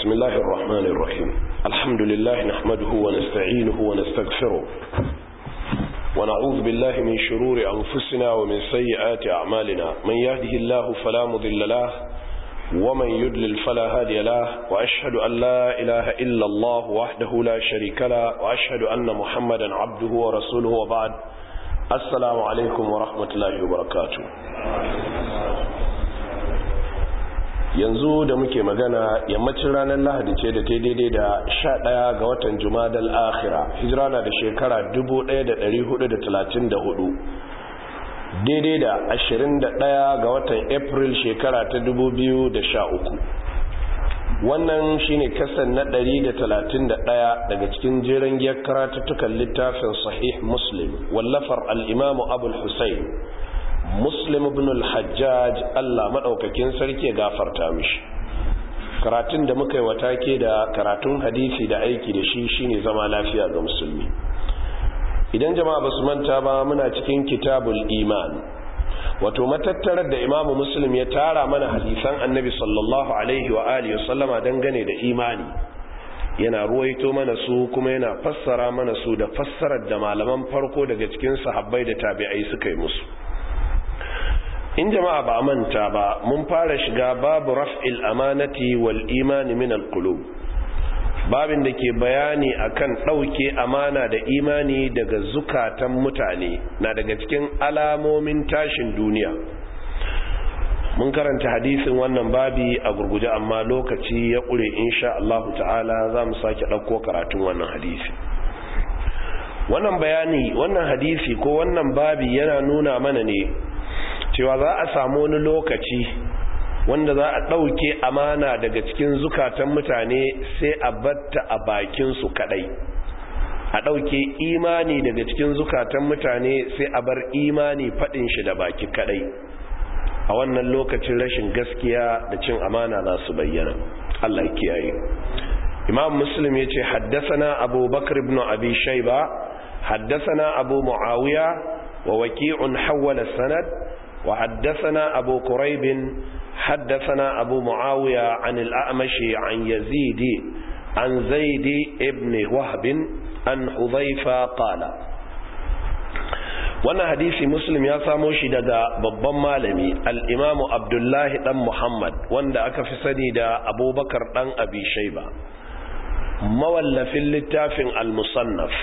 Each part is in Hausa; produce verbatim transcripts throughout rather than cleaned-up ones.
بسم الله الرحمن الرحيم الحمد لله نحمده ونستعينه ونستغفره ونعوذ بالله من شرور أنفسنا ومن سيئات أعمالنا من يهده الله فلا مضل له ومن يضلل فلا هادي له وأشهد أن لا إله إلا الله وحده لا شريك له وأشهد أن محمدا عبده ورسوله وبعد السلام عليكم ورحمة الله وبركاته. yanzu da muke magana yammacin ranar Lahadi ce da ta daidai da sha ɗaya ga watan Jumadal Akhira, hijira na da shekara dubu ɗaya da ɗari hudu da talatin da hudu, daidai da ashirin da ɗaya ga watan April shekara ta dubu biyu da sha uku. Wannan shine kasan na ɗari da talatin da ɗaya daga cikin jeren giyar karatuttukan littafin Sahih Muslim wallafar al-Imamu Abul Husayn Muslim ibn al-Hajjaj, Allah madaukakin sarki ya gafarta mishi. Karatun da muka yi watake da karatun hadisi da aiki da shi shine zama lafiya ga musulmi. Idan jama'a basu manta ba, muna cikin kitabul iman, wato matattarar da Imam Muslim ya tara mana hadisan Annabi sallallahu alaihi wa alihi wasallama dangane da imani. Yana ruwaito mana su kuma yana fassara mana su da fassarar da malaman farko daga cikin sahabbai da tabi'ai suka yi musu. In jama'a ba manta ba, mun fara shiga babu raf'il amanati wal imani min al-qulub, babin da ke bayani akan ɗauke amana da imani daga zukatan mutane na daga cikin alamomin tashin duniya. Mun karanta hadisin wannan babi a gurguje, amma lokaci ya ƙure, insha Allah ta'ala za mu sake ɗauko karatun wannan hadisi. Wannan bayani, wannan hadisi ko wannan babi yana nuna mana ne cewa za a samu wani lokaci wanda za a ɗauke amana daga cikin zukatan mutane sai a batta a bakinsu kaɗai, a ɗauke imani daga cikin zukatan mutane sai a bar imani faɗin shi da baki kaɗai. A wannan lokacin rashin gaskiya da cin amana za su bayyana. Allah ya kiyaye. Imam Muslim ya ce haddasana Abu Bakr ibn Abi Shayba haddasana Abu Muawiya wa waki'un hawwala sanad وحدثنا أبو كريب حدثنا أبو معاوية عن الأعمش عن يزيد عن زيد ابن وهب عن حذيفة قال. وانا حديث مسلم يا ساموشي دقا ببن مالمي الإمام عبد الله بن محمد وانا أكف سديد أبو بكر بن أبي شيبة مولف اللتاف المصنف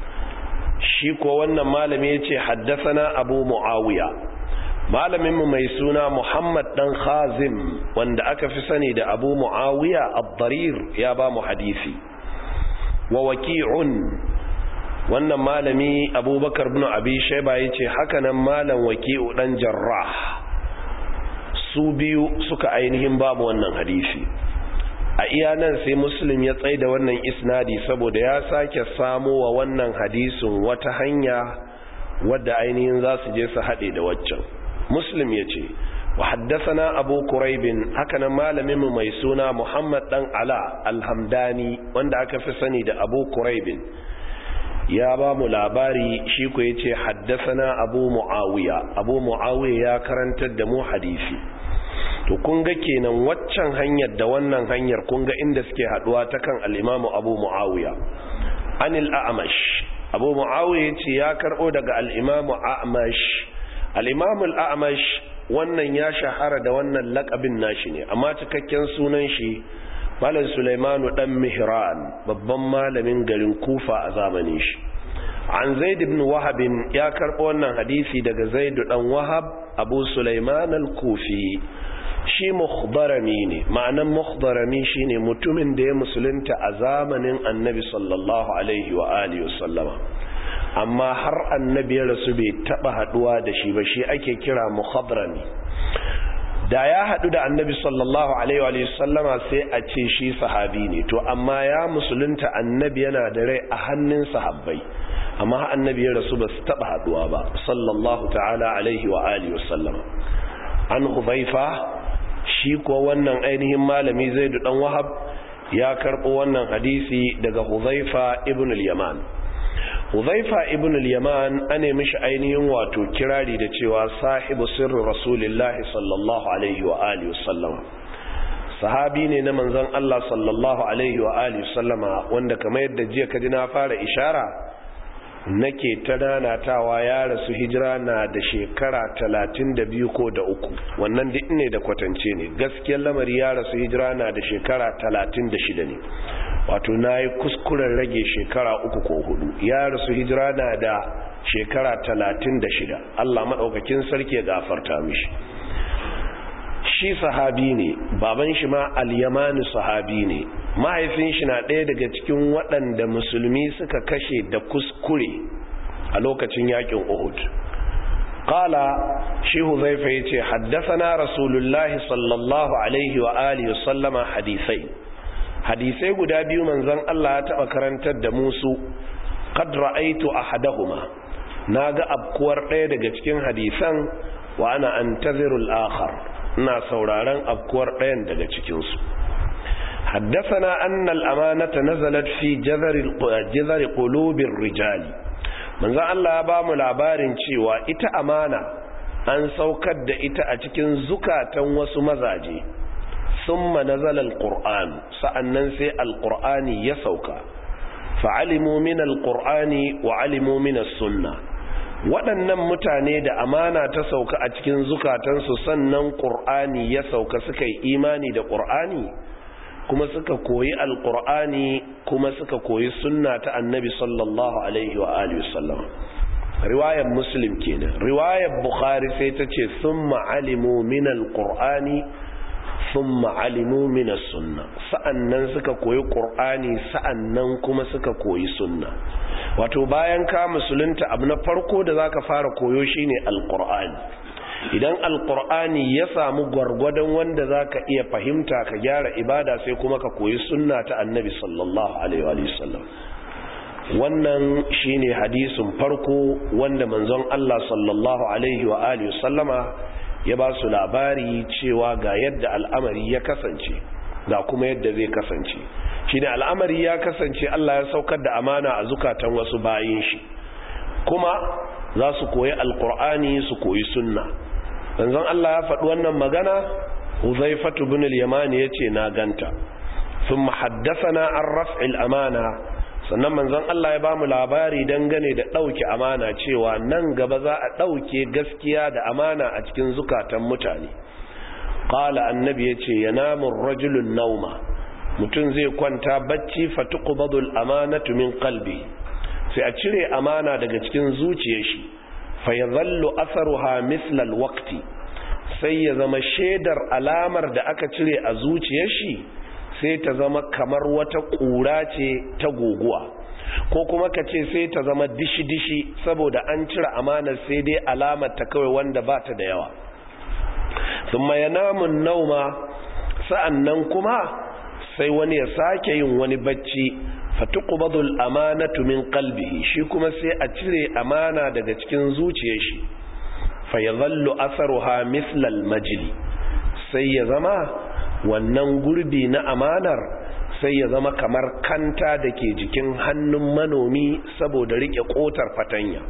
شيكو وانا مالمي يتي حدثنا أبو معاوية. malaminmu mai suna Muhammad dan Khazim wanda aka fi sani da Abu Muawiya ad-Darir ya ba mu hadisi. Wa waki'un, wannan malami Abubakar ibn Abi Shayba yace haka nan malam Waki'u dan Jarrah, su biyu suka ainihin babu wannan hadisi. A iya nan sai Muslim ya tsaida wannan isnadi saboda ya sake samo wa wannan hadisin wata hanya wadda ainihin za su je su haɗe da waccan. Muslim ya ce wa haddasana Abu Kuraibin, haka nan malamin mu mai suna Muhammad dan Ala Alhamdani wanda aka fi sani da Abu Kuraibin ya ba mu labari, shi ko yace haddasana Abu Muawiya. Abu Muawiya ya karantar da mu hadisi. To kun ga kenan waccan hanyar da wannan hanyar kun ga inda suke haduwa ta kan al-Imam Abu Muawiya. Anil A'mash, Abu Muawiya yace ya karbo daga al-Imam A'mash. al-Imam al-A'mash wannan ya shahara da wannan lakabin nashi ne, amma cikakken sunan shi Malam Sulaimanu dan Mihran, babban malamin garin Kufa a zamanin shi. An Zaid ibn Wahab ya karbo wannan hadisi daga Zaid dan Wahab Abu Sulaiman al-Kufi. Shi mukhdarami ne, ma'anan mukhdarami shine mutumin da ya musulunta a zamanin Annabi sallallahu alaihi wa alihi wasallama, amma har annabi ya rasu bai taba haduwa da shi ba, shi ake kira mukhadrami. Da ya hadu da annabi sallallahu alaihi wa sallama sai a ce shi sahabi ne, to amma ya musulunta annabi yana da rai a hannun sahabbai, amma har annabi ya rasu ba su taba haduwa ba sallallahu ta'ala alaihi wa alihi wa sallama. An Hudhaifa, shi ko wannan ainihin malami Zaid dan Wahab ya karbo wannan hadisi daga Hudhaifa ibn al-Yaman. Hudhaifa ibn al-Yaman ane mishi ainihin wato kirari da cewa sahibu sirri Rasulillahi sallallahu alaihi wa alihi wasallam, sahabi ne na manzon Allah sallallahu alaihi wa alihi sallama wanda kamar yadda jiya kaji na fara ishara nake ta nanatawa ya rasu hijira na da shekara talatin da biyu ko da uku, wannan duk ne da kwatance ne. Gaskiyar lamari ya rasu hijira na da shekara talatin da shida ne, wato na yi kuskuren rage shekara uku ko hudu. Ya rasu hijira na da shekara talatin da shida. Allah maɗaukakin sarki ya gafarta mishi. Shi sahabi ne, baban shi ma al-Yamani sahabi ne, mahaifin shi na ɗaya daga cikin waɗanda musulmi suka kashe da kuskure a lokacin yakin Uhud. Qala shi Huzaifa yace haddathana Rasulullahi sallallahu alaihi wa alihi wasallama hadisai. Hadisai guda biyu manzon Allah ya taba karantar da musu. Qad ra'aytu ahadahuma. Naga abkuwar ɗaya daga cikin hadisan wa ana antaziru al-akhar. Ina sauraron abkuwar ɗayan daga cikin su. حدثنا أن الأمانة نزلت في جذر جذر قلوب الرجال من ذا الله بام labarin cewa ita amana an saukar da ita a cikin zukatan wasu mazaje thumma nazala alquran sa'annan sai alqurani ya sauka fa'alimu min alqurani wa alimu min as-sunnah waɗannan mutane da amana ta sauka a cikin zukatansu sannan qur'ani ya sauka suka yi imani da qur'ani kuma suka koyi alqur'ani kuma suka koyi sunna ta annabi sallallahu alaihi wa alihi wasallam. Riwayar muslim kenan. Riwayar bukhari sai ta ce thumma alimu min alqur'ani thumma alimu min as-sunna, sa'annan suka koyi qur'ani sa'annan kuma suka koyi sunna. Wato bayan ka musulunta abu na farko da zaka fara koyo shine alqur'ani. Idan alqur'ani ya samu gwargwadon wanda zaka iya fahimta ka gyara ibada sai kuma ka koyi sunna ta annabi sallallahu alaihi wa sallam. Wannan shine hadisin farko wanda manzon Allah sallallahu alaihi wa alihi sallama ya ba su labari cewa ga yadda al'amari ya kasance ga kuma yadda zai kasance. Shine al'amari ya kasance Allah ya saukar da amana a zukatan wasu bayin shi, kuma za su koyi alqur'ani su koyi sunna. Manzon Allah ya faɗi wannan magana, Huzaifatu ibn al-Yamani yace na ganta. Thumma haddathana an raf'il amana, sannan manzon Allah ya bamu labari dangane da dauke amana cewa nan gaba za a dauke gaskiya da amana a cikin zukatan mutane. Qala annabi yace yanamu ar-rajulu an-nawma, mutun zai kwanta bacci fatuqbadul amanatu min qalbi, sai a cire amana daga cikin zuciyar shi. fayadhallu atharuha mithla alwaqti, sai ya zama shedar alamar da aka cire a zuciyar shi sai ta zama kamar wata kura ce ta goguwa, ko kuma kace sai ta zama dishi-dishi saboda an cire amanar sai dai alamar ta kawai wanda ba ta da yawa. thumma yanamu an-nawma, sa'annan kuma sai wani ya sake yin wani bacci fatuqbadu al-amanatu min qalbihi, shi kuma sai a cire amana daga cikin zuciyar shi. fayadhallu atharuha mithla al-majli, sai ya zama wannan gurbi na amanar sai ya zama kamar kanta dake jikin hannun manomi saboda rike kotar fatanya.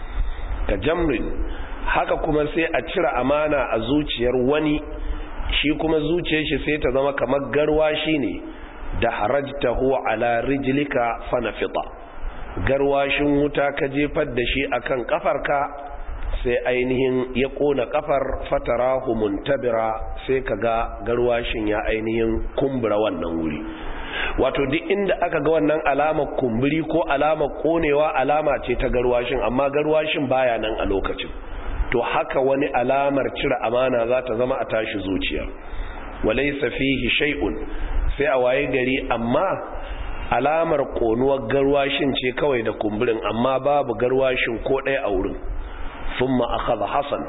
ka jamrin, haka kuma sai a cire amana a zuciyar wani, shi kuma zuciyar shi sai ta zama kamar garwashi ne da harajtahu ala rijlika fanafita, garwashin wuta ka jefar da shi akan kafarka sai ainihin ya kona kafar, fatarahu muntabira, sai kaga garwashin ya ainihin kumbura wannan wuri. Wato duk inda aka ga wannan alamar kumburi ko alamar konewa alama ce ta garwashin, amma garwashin baya nan a lokacin. To haka wani alamar cire amana za ta zama a tashi zuciya. walaysa fihi shay'un, sai a waye gari amma alamar konuwar garwashin ce kawai da kumburin, amma babu garwashin ko ɗaya a wurin. thumma akhadha hasan,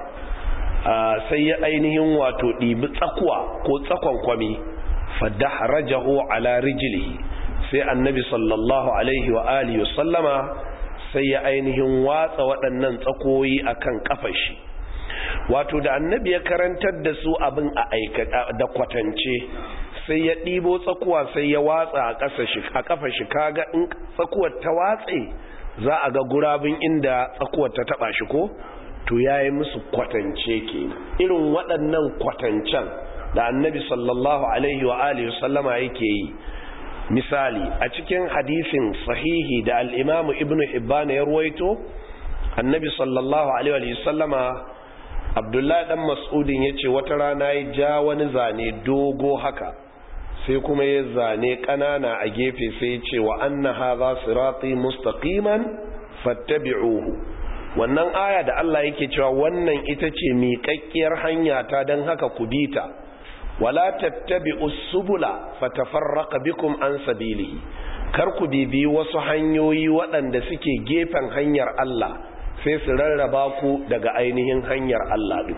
sai ya ainihin wato ɗibi tsakuwa ko tsakon kwami, fadahrajahu ala rijlihi, sai annabi sallallahu alaihi wa alihi wa sallama sai ya ainihin watsa waɗannan tsakoyi akan kafar shi. Wato da annabi ya karantar da su abin a aikata da kwatance, sai ya ɗibo tsakuwa sai ya watsa a ƙasa shi a kafar shi. Kaga in tsakuwar ta watse za a ga gurabin inda tsakuwar ta taba shi ko, to yayi musu kwatance ke. Irin waɗannan kwatancen da annabi sallallahu alaihi wa alihi sallama yake yi. Misali a cikin hadisin sahihi da al-Imam Ibn Hibban ya ruwaito, annabi sallallahu alaihi wa sallama Abdullahi dan Mas'udin yace wata rana ya ja wani zane dogo haka, sai kuma ya zane kanana a gefe, sai ya ce wa anna hadha sirati mustaqiman fattabi'uhu. Wannan aya da Allah yake cewa wannan ita ce miƙaƙƙiyar hanya ta, dan haka ku bi ta, wala tattabi'us subula fatafarraqa bikum an sabilihi, kar ku bibi wasu hanyoyi waɗanda suke gefen hanyar Allah sai su rarraba ku daga ainihin hanyar Allah din.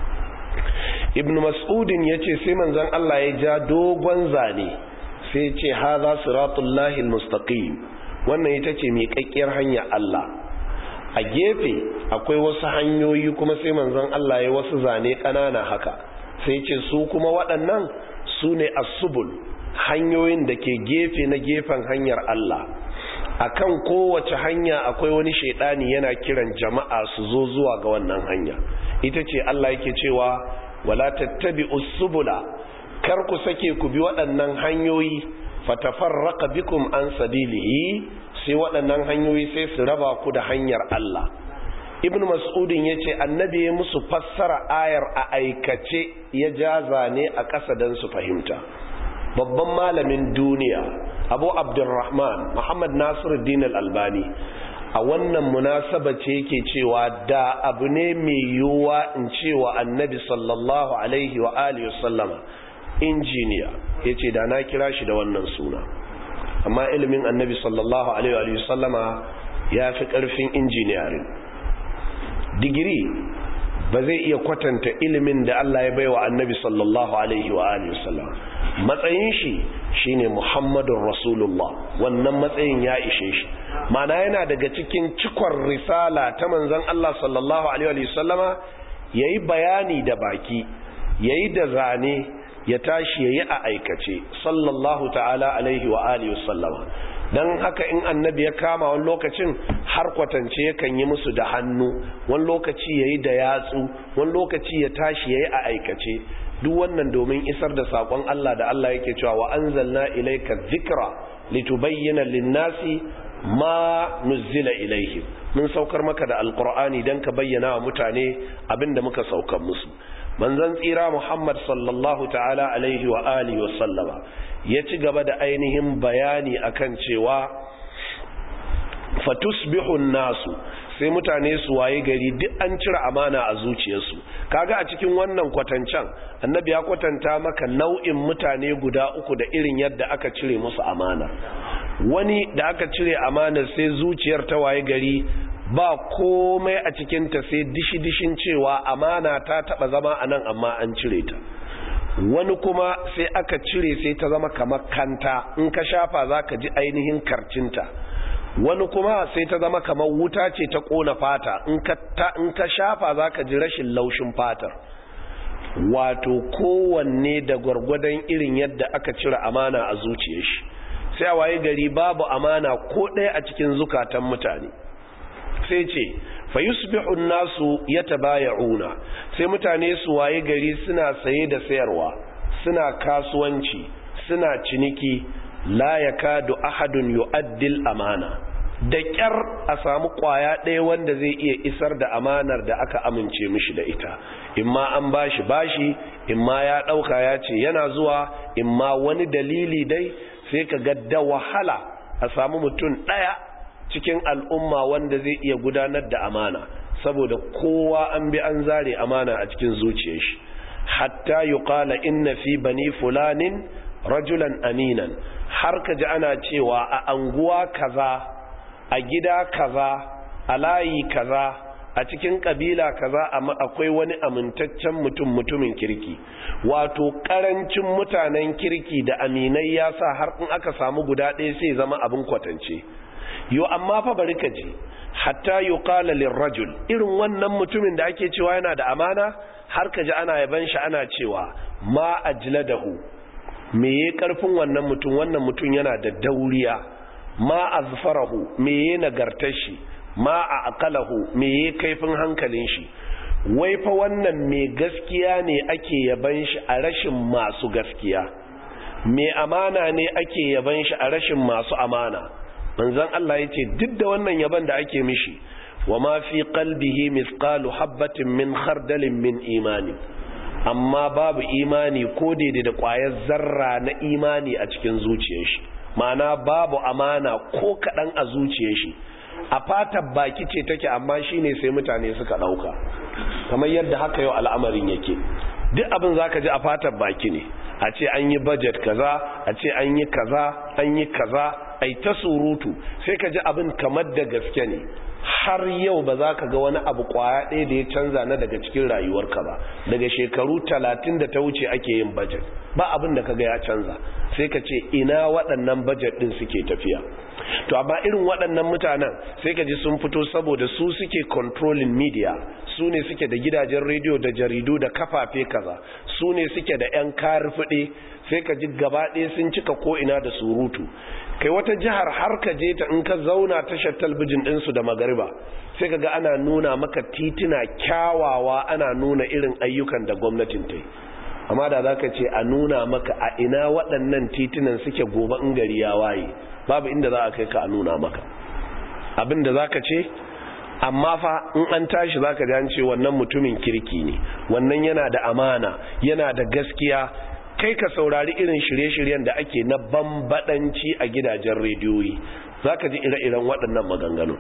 Ibn Mas'udin yace sai manzon Allah ya ja dogon zane, sai ya ce hadha siratullahi almustaqim, wannan ita ce miƙaƙƙiyar hanyar Allah. A gefe akwai wasu hanyoyi kuma sai manzon Allah ya wasu zane ƙanana haka, sai ce su kuma waɗannan su ne as-subul, hanyoyin da ke gefe na gefen hanyar Allah. Akan kowace hanya akwai wani shaidani yana kiran jama'a su zo zuwa ga wannan hanya. Ita ce Allah yake cewa wala tattabi'us subula, kar ku sake ku bi waɗannan hanyoyi, fatafarraqa bikum an sabilihi, sai waɗannan hanyoyi sai su raba ku da hanyar Allah. Ibn Mas'udin yace annabi ya musu fassara ayar a aikace, ya jaza ne a ƙasa dan su fahimta. Babban malamin duniya Abu Abdurrahman Muhammad Nasiruddin Al-Albani a wannan munasaba ce yake cewa da abu ne mai yiwuwa in cewa annabi sallallahu alaihi wa alihi wasallama injiniya, yace da na kira shi da wannan suna. Amma ilimin annabi sallallahu alaihi wa sallama ya fi ƙarfin injiniyarin. Digiri ba zai iya kwatanta ilimin da Allah ya baiwa annabi sallallahu alaihi wa alihi wasallam. Matsayin shi shine Muhammadur Rasulullah, wannan matsayin ya ishe shi. Mana yana daga cikin cikon risala ta manzon Allah sallallahu alaihi wa sallama, yayi bayani da baki, yayi da zane, ya tashi yayi a aikace sallallahu ta'ala alaihi wa alihi wasallama. dan haka in annabi ya kama wani lokacin har kwatance yakan yi musu da hannu, wani lokaci yayi da yatsu, wani lokaci ya tashi yayi a aikace. Duk wannan domin isar da sakon Allah da Allah yake cewa wa anzalna ilayka dhikra litubayyana lin-nasi ma nuzila ilayhim. Mun saukar maka da alqur'ani dan ka bayyana wa mutane abinda muka saukar musu. Manzon tsira Muhammad sallallahu ta'ala alaihi wa alihi wa sallama ya ci gaba da ainihin bayani akan cewa fatusbihu nasu, sai mutane su waye gari duk an cire amana a zuciyarsu. Kaga a cikin wannan kwatancan annabi ya kwatanta maka nau'in mutane guda uku da irin yadda aka cire musu amana. Wani da aka cire amana sai zuciyar ta waye gari ba komai a cikinta sai dishi-dishin cewa amana ta taba zama a nan amma an cire ta. Wani kuma sai aka cire sai ta zama kamar kanta, in ka shafa za ka ji ainihin karcinta. Wani kuma sai ta zama kamar wuta ce ta kona fata, in ka shafa za ka ji rashin laushin fatar. Wato kowanne da gwargwadon irin yadda aka cire amana a zuciyar shi. Sai a waye gari babu amana ko ɗaya a cikin zukatan mutane. Sai ce fa yusbihu an-nasu yatabaya'una, sai mutane su waye gari suna saye da sayarwa, suna kasuwanci, suna ciniki, la yakadu ahadun yu'addil amana. Da kyar a samu kwaya ɗaya wanda zai iya isar da amanar da aka amince mishi da ita. Imma an bashi bashi, imma ya ɗauka ya ce yana zuwa, imma wani dalili dai, sai ka ga da wahala a samu mutum ɗaya cikin al'umma wanda zai iya gudanar da amana, saboda kowa an bi an zare amana a cikin zuciyar shi. Hatta yuqala inna fi bani fulanin rajulan aminan, har ka ji ana cewa a anguwa kaza, a gida kaza, a layi kaza, a cikin kabila kaza akwai wani amintaccen mutum mutumin kirki. Wato karancin mutanen kirki da aminai ya sa har in aka samu guda ɗaya sai zama abin kwatance. Yo amma fa bari ka ji, hatta yuqala lirrajul, irin wannan mutumin da ake cewa yana da amana, har ka ji ana yaban shi ana cewa ma ajladahu, me ye karfin wannan mutum, wannan mutum yana da dauriya. Ma azfarahu, me ye nagartar shi. Ma aqalahu, me ye kaifin hankalin shi. wai fa wannan mai gaskiya ne ake yaban shi a rashin masu gaskiya, mai amana ne ake yaban shi a rashin masu amana. Manzon Allah yace duk da wannan yaban da ake mishi, wa ma fi qalbihi mithqalu habatin min khardalin min imani, amma babu imani ko daidai da ƙwayar zarra na imani a cikin zuciyar shi, ma'ana babu amana ko kaɗan a zuciyar shi. A fatar baki ce take, amma shine sai mutane suka ɗauka, kamar yadda haka yau al'amarin yake. Duk abin zaka ji a fatar baki ne, a ce an yi budget kaza, a ce an yi kaza, an yi kaza, ai ta surutu, sai ka ji abin kamar da gaske ne. Har yau ba za ka ga wani abu kwaya ɗaya da ya canza na daga cikin rayuwarka ba. Daga shekaru talatin da ta wuce ake yin budget, ba abin da ka ga ya canza, sai ka ce ina waɗannan budget ɗin suke tafiya. To amma irin waɗannan mutanen sai ka ji sun fito saboda su suke controlling media, su ne suke da gidajen rediyo da jaridu da kafafe kaza, su ne suke da 'yan karfiɗe, sai ka ji gaba ɗaya sun cika ko'ina da surutu. Kai wata jihar har ka je ta in ka zauna tashar talbijin ɗinsu da magariba, sai ka ga ana nuna maka titina kyawawa, ana nuna irin ayyukan da gwamnatin ta yi. Amma da za ka ce a nuna maka a ina waɗannan titunan suke gobe in gari ya waye, babu inda za a kai ka a nuna maka abin da za ka ce. Amma fa in an tashi za ka ji an ce wannan mutumin kirki ne, wannan yana da amana, yana da gaskiya. Kai ka saurari irin shirye-shiryen da ake na bambadanci a gidajen rediyoyi, za ka ji ire-iren waɗannan maganganu.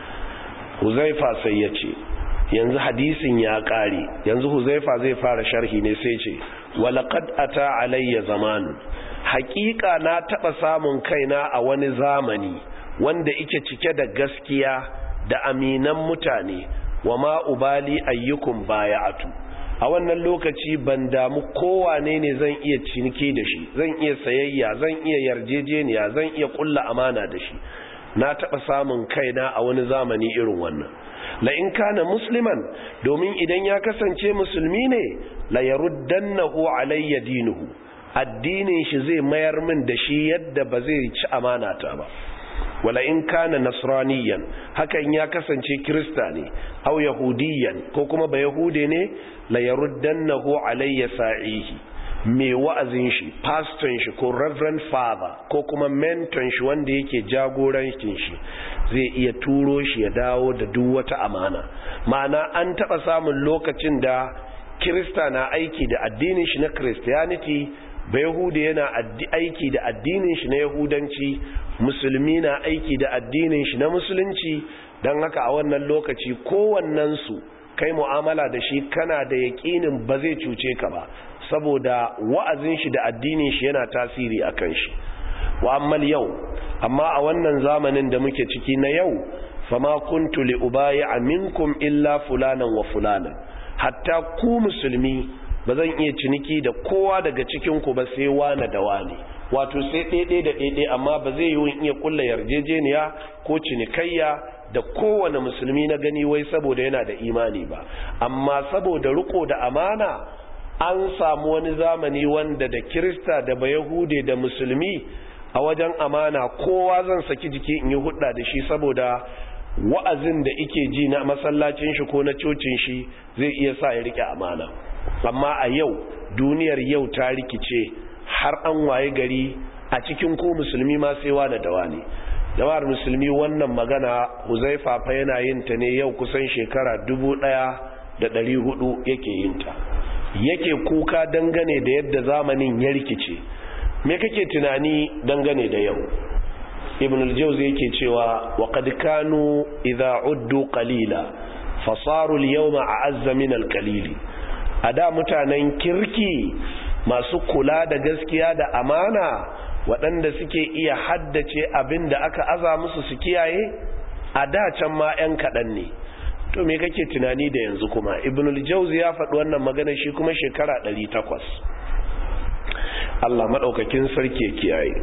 Huzaifa sai ya ce, yanzu hadisin ya ƙare, yanzu Huzaifa zai fara sharhi ne, sai ce, walaƙad ata alayya zamanu, haƙiƙa na taɓa samun kaina a wani zamani wanda ike cike da gaskiya da aminan mutane, wa ma ubali ayyukum baya'atu. A wannan lokaci ban damu kowane ne zan iya ciniki da shi, zan iya sayayya, zan iya yarjejeniya, zan iya kulla amana da shi. Na taɓa samun kaina a wani zamani irin wannan. La in kana musliman, domin idan ya kasance musulmi ne, la yaruddannahu alayya dinuhu, addinin shi zai mayar min da shi yadda ba zai ci amana ta ba. Wala in kana nasraniyan, hakan ya kasance kirista ne, aw yahudiyan ko kuma ba yahude ne, la yaruddannahu alayya sa'ihi, me wa'azin shi, pastor shi ko reverend father ko kuma mentor shi wanda yake jagorancin shi zai iya turo shi ya dawo da duk wata amana. Ma'ana an taba samun lokacin da kirista na aiki da addinin shi na Christianity, ba yahude yana aiki da addinin shi na yahudanci, musulmi na aiki da addinin shi na musulunci. Dan haka a wannan lokaci kowannen su kai mu'amala da shi kana da yaƙinin ba zai cuce ka ba, saboda wa'azin shi da addinin shi yana tasiri akan shi. Wa ammal yau, amma a wannan zamanin da muke ciki na yau, fama kuntu li ubayi'a minkum illa fulanan wa fulanan, hatta ku musulmi ba zan iya ciniki da kowa daga cikin ku ba sai wani da wani, wato sai ɗaiɗai da ɗaiɗai, amma ba zai yi iya kulla yarjejeniya ko cinikayya da kowane musulmi na gani wai saboda yana da imani ba. Amma saboda riko da amana, an samu wani zamani wanda da kirista da bayahude da musulmi a wajen amana kowa zan saki jiki in yi hudda da shi, saboda wa'azin da ike ji na masallacin shi ko na cocin shi zai iya sa ya rike amana. Amma a yau duniyar yau ta rikice, har an waye gari a cikin ko musulmi ma sai wani da wani. Jama'ar musulmi, wannan magana Huzaifa fa yana yin ta ne yau kusan shekara dubu ɗaya da ɗari hudu yake yin ta, yake kuka dangane da yadda zamanin ya rikice. Me kake tunani dangane da yau? Ibn al-Jawzi yake cewa wa qad kanu idha uddu qalila fasaru al-yawma a'azza min al-qalili. Ada mutanen kirki masu kula da gaskiya da amana, waɗanda suke iya haddace abin da aka aza musu su kiyaye, a da can ma 'yan kaɗan ne. To me kake tunani da yanzu kuma? Ibn al-Jawzi ya faɗi wannan magana shi kuma shekara ɗari takwas. Allah maɗaukakin sarki ya kiyaye.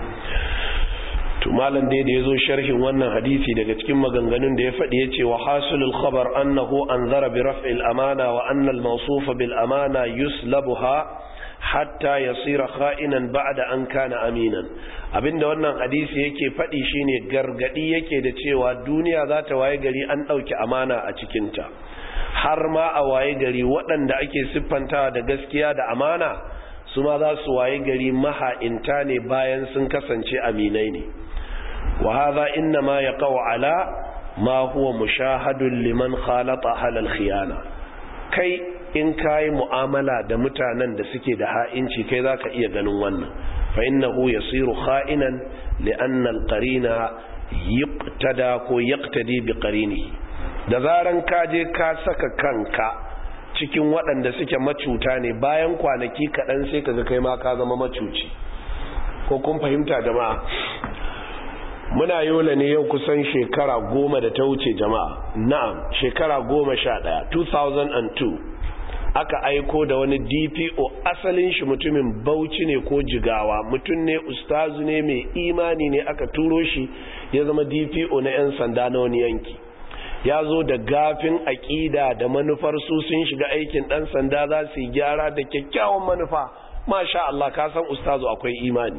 To malam dai da yazo sharhin wannan hadisi, daga cikin maganganun da ya faɗi yace wa hasulul khabar annahu anzara bi raf'il amana wa anna al-mawsuf bil amana yuslabuha hatta yasira kha'inan ba'da an kana aminan. Abinda wannan hadisi yake faɗi shine gargadi yake da cewa duniya za ta waye gari an ɗauki amana a cikin ta, har ma a waye gari waɗanda ake siffantawa da gaskiya da amana su ma za su waye gari maha'inta ne bayan sun kasance aminai ne. wa hadha inna ma yaqau ala ma huwa mushahadun liman khalata halal khiyana. kai in kai mu'amala da mutanen da suke da ha'inci kai zaka iya ganin wannan, fa innahu yasiru kha'inan li'anna al-qarina yuqtada ko yaqtadi bi qarinihi. da zaran ka je ka saka kanka cikin waɗanda suke macuta ne, bayan kwanaki kaɗan sai kaga kai ma ka zama macuci. ko kun fahimta jama'a? muna yola ne yau kusan shekara goma da ta wuce jama'a. na'am, shekara goma sha ɗaya two thousand two aka aiko da wani D P O, asalin shi mutumin Bauchi ne ko Jigawa, mutum ne ustazu ne mai imani ne, aka turo shi ya zama D P O na 'yan sanda na wani yanki. ya zo da gafin aƙida da manufar su sun shiga aikin ɗan sanda za su yi gyara da kyakkyawan manufa. masha Allah, ka san ustazu akwai imani.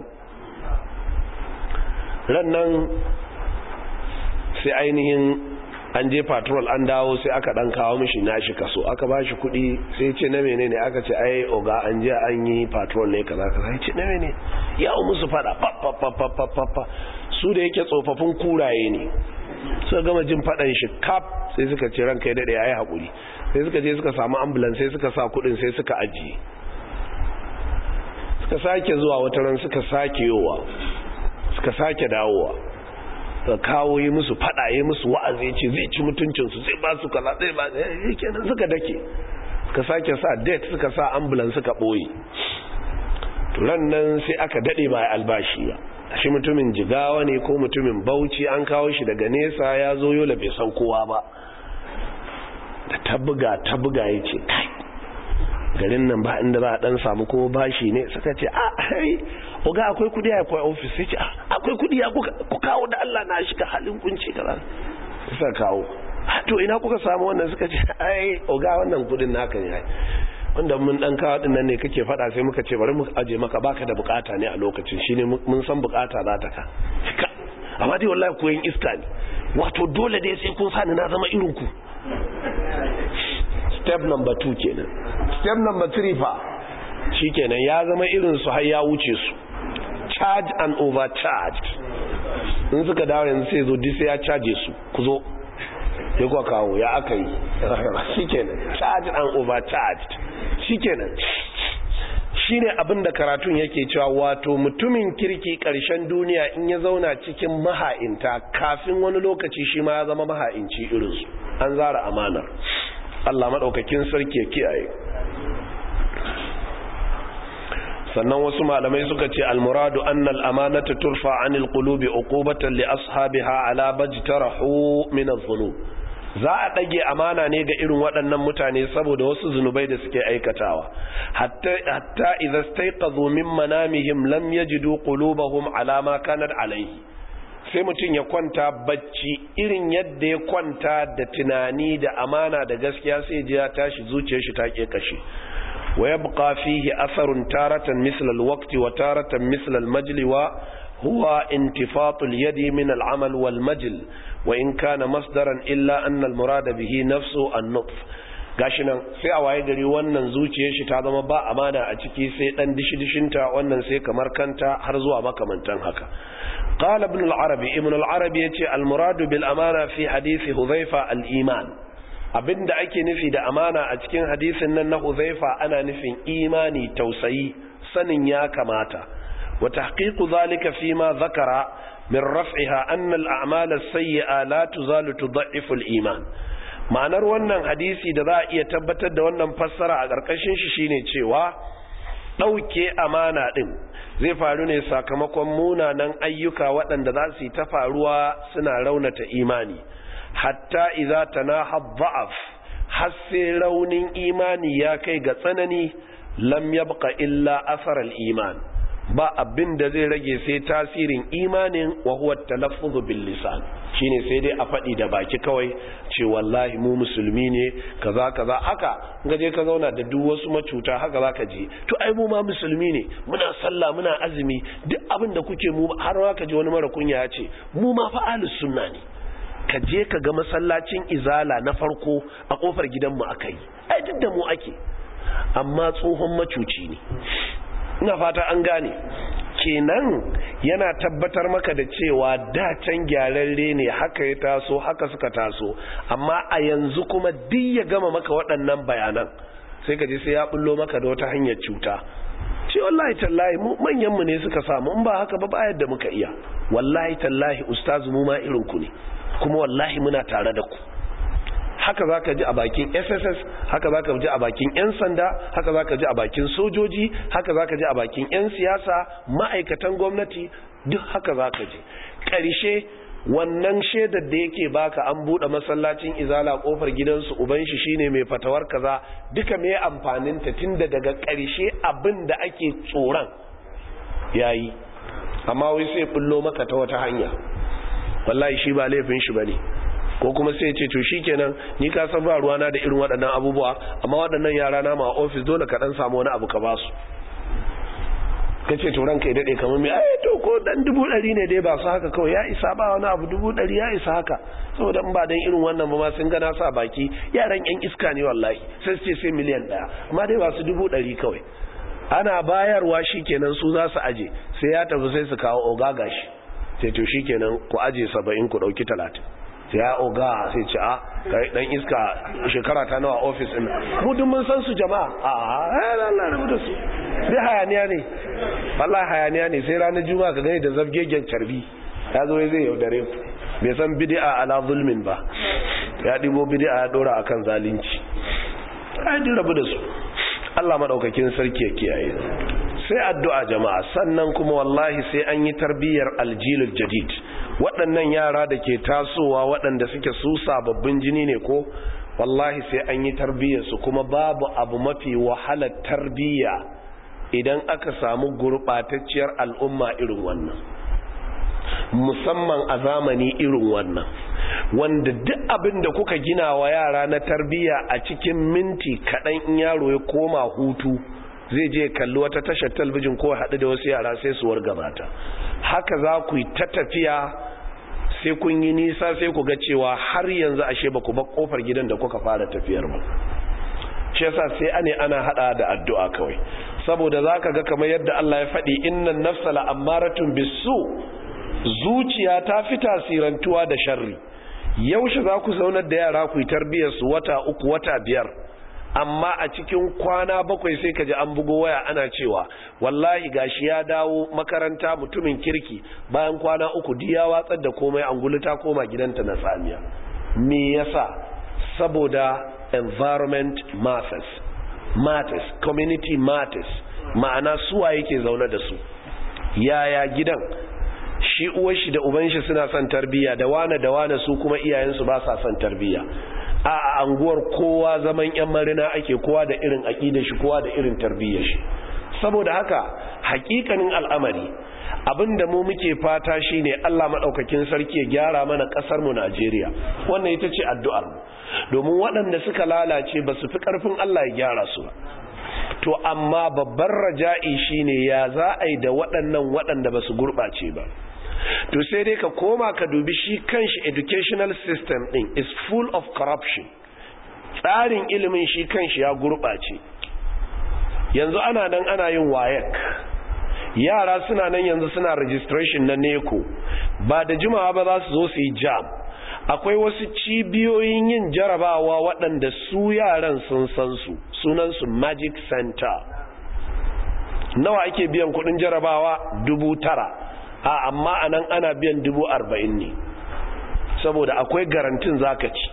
ran nan sai ainihin an je patrol an dawo, sai aka dan kawo mishi nashi kaso, aka ba shi kuɗi, sai ce na menene, aka ce ai oga an je an yi patrol ne kaza kaza, ya ce na menene, ya musu fada pa su da yake tsofaffin kuraye ne, suka gama jin fadan shi kap, sai suka ce ranka ya dade ayi hakuri, sai suka je suka samu ambulance, sai suka sa kuɗin sai suka ajiye, suka sake zuwa wata ran, suka sake yowa, suka sake dawowa, ka kawo yi musu fada, yi musu wa'azi, ce zai ci mutuncinsu, zai ba su kaza, zai ba yake nan, suka dake, suka sake sa date, suka sa ambulance, suka ɓoye. turan nan sai aka daɗe ba albashi ba, shi mutumin Jigawa ne ko mutumin Bauchi, an kawo shi daga nesa, ya zo Yola bai san kowa ba. da tabuga tabuga ya ce kai garin nan ba inda za a dan samu ko bashi ne, suka ce a hai oga akwai kudi a akwai office, sai ce akwai kudi ya ku kawo da Allah na shiga halin kunci kaza, suka kawo. to ina kuka samu wannan? suka ce ai oga wannan kudin naka ne, wanda mun dan kawo din nan ne kake fada, sai muka ce bari mu aje maka, baka da bukata ne a lokacin, shine mun san bukata za ta ka. amma dai wallahi koyin iska ne, wato dole dai sai kun sani na zama irin ku. step number two kenan. step number three fa shikenan ya zama irin su har ya wuce su, charge and overcharged. in suka dawo yanzu sai zo duk sai ya charge su, ku zo sai kuwa kawo ya aka yi shikenan, charge and overcharged shikenan. shine abin da karatun yake cewa, wato mutumin kirki ƙarshen duniya in ya zauna cikin maha'inta, kafin wani lokaci shi ma ya zama maha'inci irinsu, an zara amanar. Allah maɗaukakin sarki ya kiyaye. sannan wasu malamai suka ce almuradu annal amanata turfa anil qulubi uqubatan li ashabiha ala bajtarahu min adh-dhunub. za a dage amana ne ga irin waɗannan mutane saboda wasu zunubai da suke aikatawa, hatta hatta idza stayqadhu min manamihim lam yajidu qulubahum ala ma kanat alayhi. sai mutum ya kwanta bacci irin yadda ya kwanta da tunani da amana da gaskiya, sai ji ya tashi zuciyar shi ta kekashe. wa yabqa fihi atharun taratan misla alwaqti wa taratan misla almajli wa huwa intifatu alyadi min al'amal wal majl wa in kana masdaran illa anna almurada bihi nafsu an-nutf. gashi nan sai a waye gari wannan zuciyar shi ta zama ba amana a ciki, sai dan dishi-dishinta, wannan sai kamar kanta, har zuwa makamantan haka. قال ابن العربي ابن العربي yace al-muradu bil amana fi hadisi Hudhaifa al-iman. abinda ake nufi da amana a cikin hadisin nan na Hudhaifa ana nufin imani, tausayi, sanin ya kamata. wa tahqiqu dhalika fi ma dhakara min raf'iha anna al-a'mal as-sayyi'a la tuzalu tudha'if al-iman. ma'anar wannan hadisi da za a iya tabbatar da wannan fassara a ƙarƙashin shi shine cewa ɗauke amana ɗin zai faru ne sakamakon munanan ayyuka waɗanda za su yi ta faruwa suna raunata imani, hatta idza tanaha dha'af, har sai raunin imani ya kai ga tsanani, lam yabqa illa athar al-iman, ba abin da zai rage sai tasirin imanin, wa huwa talaffuz bil lisan, shine sai dai a faɗi da baki kawai, ce wallahi mu musulmi ne kaza kaza. haka gaje ka zauna da duk wasu macuta, haka zaka ji to ai mu ma musulmi ne, muna sallah muna azumi, duk abin da kuke mu, har ma ka ji wani mara kunya ya ce mu ma fa ahlus sunna ne. ka je ka ga masallacin izala na farko a kofar gidanmu aka yi, ai duk da mu ake, amma tsohon macuci ne. Ina fata an gane. Kenan yana tabbatar maka da cewa da can gyararre ne, haka ya taso, haka suka taso, amma a yanzu kuma duk ya gama maka waɗannan bayanan sai ka je sai ya bullo maka da wata hanyar cuta. Ce wallahi tallahi mu manyanmu ne suka samu, in ba haka ba ba yadda muka iya. Wallahi tallahi ustazu mu ma irin ku ne, kuma wallahi muna tare da ku. Haka za ka ji a bakin S S S, haka za ka ji a bakin 'yan sanda, haka za ka ji a bakin sojoji, haka za ka ji a bakin 'yan siyasa, ma'aikatan gwamnati, duk haka za ka ji. Ƙarshe wannan shaidar da yake baka an buɗe masallacin izala ƙofar gidansu uban shi shine mai fatawar kaza, duka mai amfanin ta tunda daga ƙarshe abin da ake tsoron yayi, amma wai sai bullo maka ta wata hanya. Wallahi shi ba laifin shi bane, ko kuma sai ce to shikenan ni ka san ba ruwana da irin waɗannan abubuwa, amma waɗannan yara na ma office dole ka dan samu wani abu ka ba su. Kace to ranka ya dade kamar me, ai to ko dan dubu ɗari ne dai ba su haka kawai ya isa, ba wani abu dubu ɗari ya isa haka, saboda in ba dan irin wannan ba ma sun ga na sa baki yaran yan iska ne wallahi, sai su ce sai miliyan ɗaya, amma dai ba su dubu ɗari kawai. Ana bayarwa shikenan su za su aje, sai ya tafi sai su kawo oga gashi, sai to shikenan ku aje saba'in ku dauki talatin. Ya oga sai ce a kai dan iska shekara ta nawa office din mu duk mun san su jama'a. A a Allah rubu da su dai hayaniya ne, wallahi hayaniya ne. Sai ranar juma'a ka gani da zabgegen carbi ya zo zai yaudare ku, bai san bid'a ala zulmin ba, ya dibo bid'a ya dora akan zalunci. Ai din rabu da su, Allah madaukakin sarki ya kiyaye. Sai addu'a jama'a, sannan kuma wallahi sai an yi tarbiyyar aljilul jadid. Waɗannan yara da ke tasowa waɗanda suke su sababbin jini ne ko, wallahi sai an yi tarbiyyarsu, kuma babu abu mafi wahalar tarbiyya idan aka samu gurɓatacciyar al'umma irin wannan, musamman a zamani irin wannan, wanda duk abin da kuka gina wa yara na tarbiyya a cikin minti kaɗan in yaro ya koma hutu zai je kalli wata tashar talbijin ko haɗu da wasu yara sai su wargabata. Haka za ku yi ta tafiya sai kun yi nisa sai ku ga cewa har yanzu ashe ba ku bar kofar gidan da kuka fara tafiyar ba. Shi yasa sai ane ana hada da addu'a kawai, saboda zaka ga kamar yadda Allah ya faɗi innan nafsa la'ammaratun bisu, zuciya ta fi tasirantuwa da sharri. Yaushe za ku zaunar da yara ku yi tarbiyar su wata uku wata biyar, amma a cikin kwana bakwai sai ka ji an bugo waya ana cewa wallahi gashi ya dawo makaranta mutumin kirki, bayan kwana uku diya watsar da komai, angulu ta koma gidanta na tsamiya. Me yasa? Saboda environment matters, matters, community matters. Ma'ana suwa yake zaune da su, yaya gidan, shi uwar shi da uban shi suna son tarbiyya, da wane da wane su kuma iyayensu ba sa son tarbiyya. A anguwar kowa zaman yan marina ake, kowa da irin aqidar shi, kowa da irin tarbiyyar shi. Saboda haka hakikanin al'amari abinda mu muke fata shine Allah madaukakin sarki ya gyara mana kasar mu Najeriya. Wannan ita ce addu'ar mu, domin waɗanda suka lalace ba su fi karfin Allah ya gyara su ba. To amma babbar raja'i shine ya za a yi da waɗannan waɗanda ba su gurɓace ba. To sai dai ka koma ka dubi shi kanshi educational system din is full of corruption. Tsarin ilimin shi kanshi ya gurɓace. Yanzu ana nan ana yin WAEC, yara suna nan yanzu suna registration na NECO, ba da jimawa ba za su zo su yi jam. Akwai wasu cibiyoyin yin jarabawa waɗanda su yaran sun san su, sunansu Magic Center. Nawa ake biyan kuɗin jarabawa? Dubu tara. A amma anan ana biyan dubu arba'in ne, saboda akwai garantin zaka ci,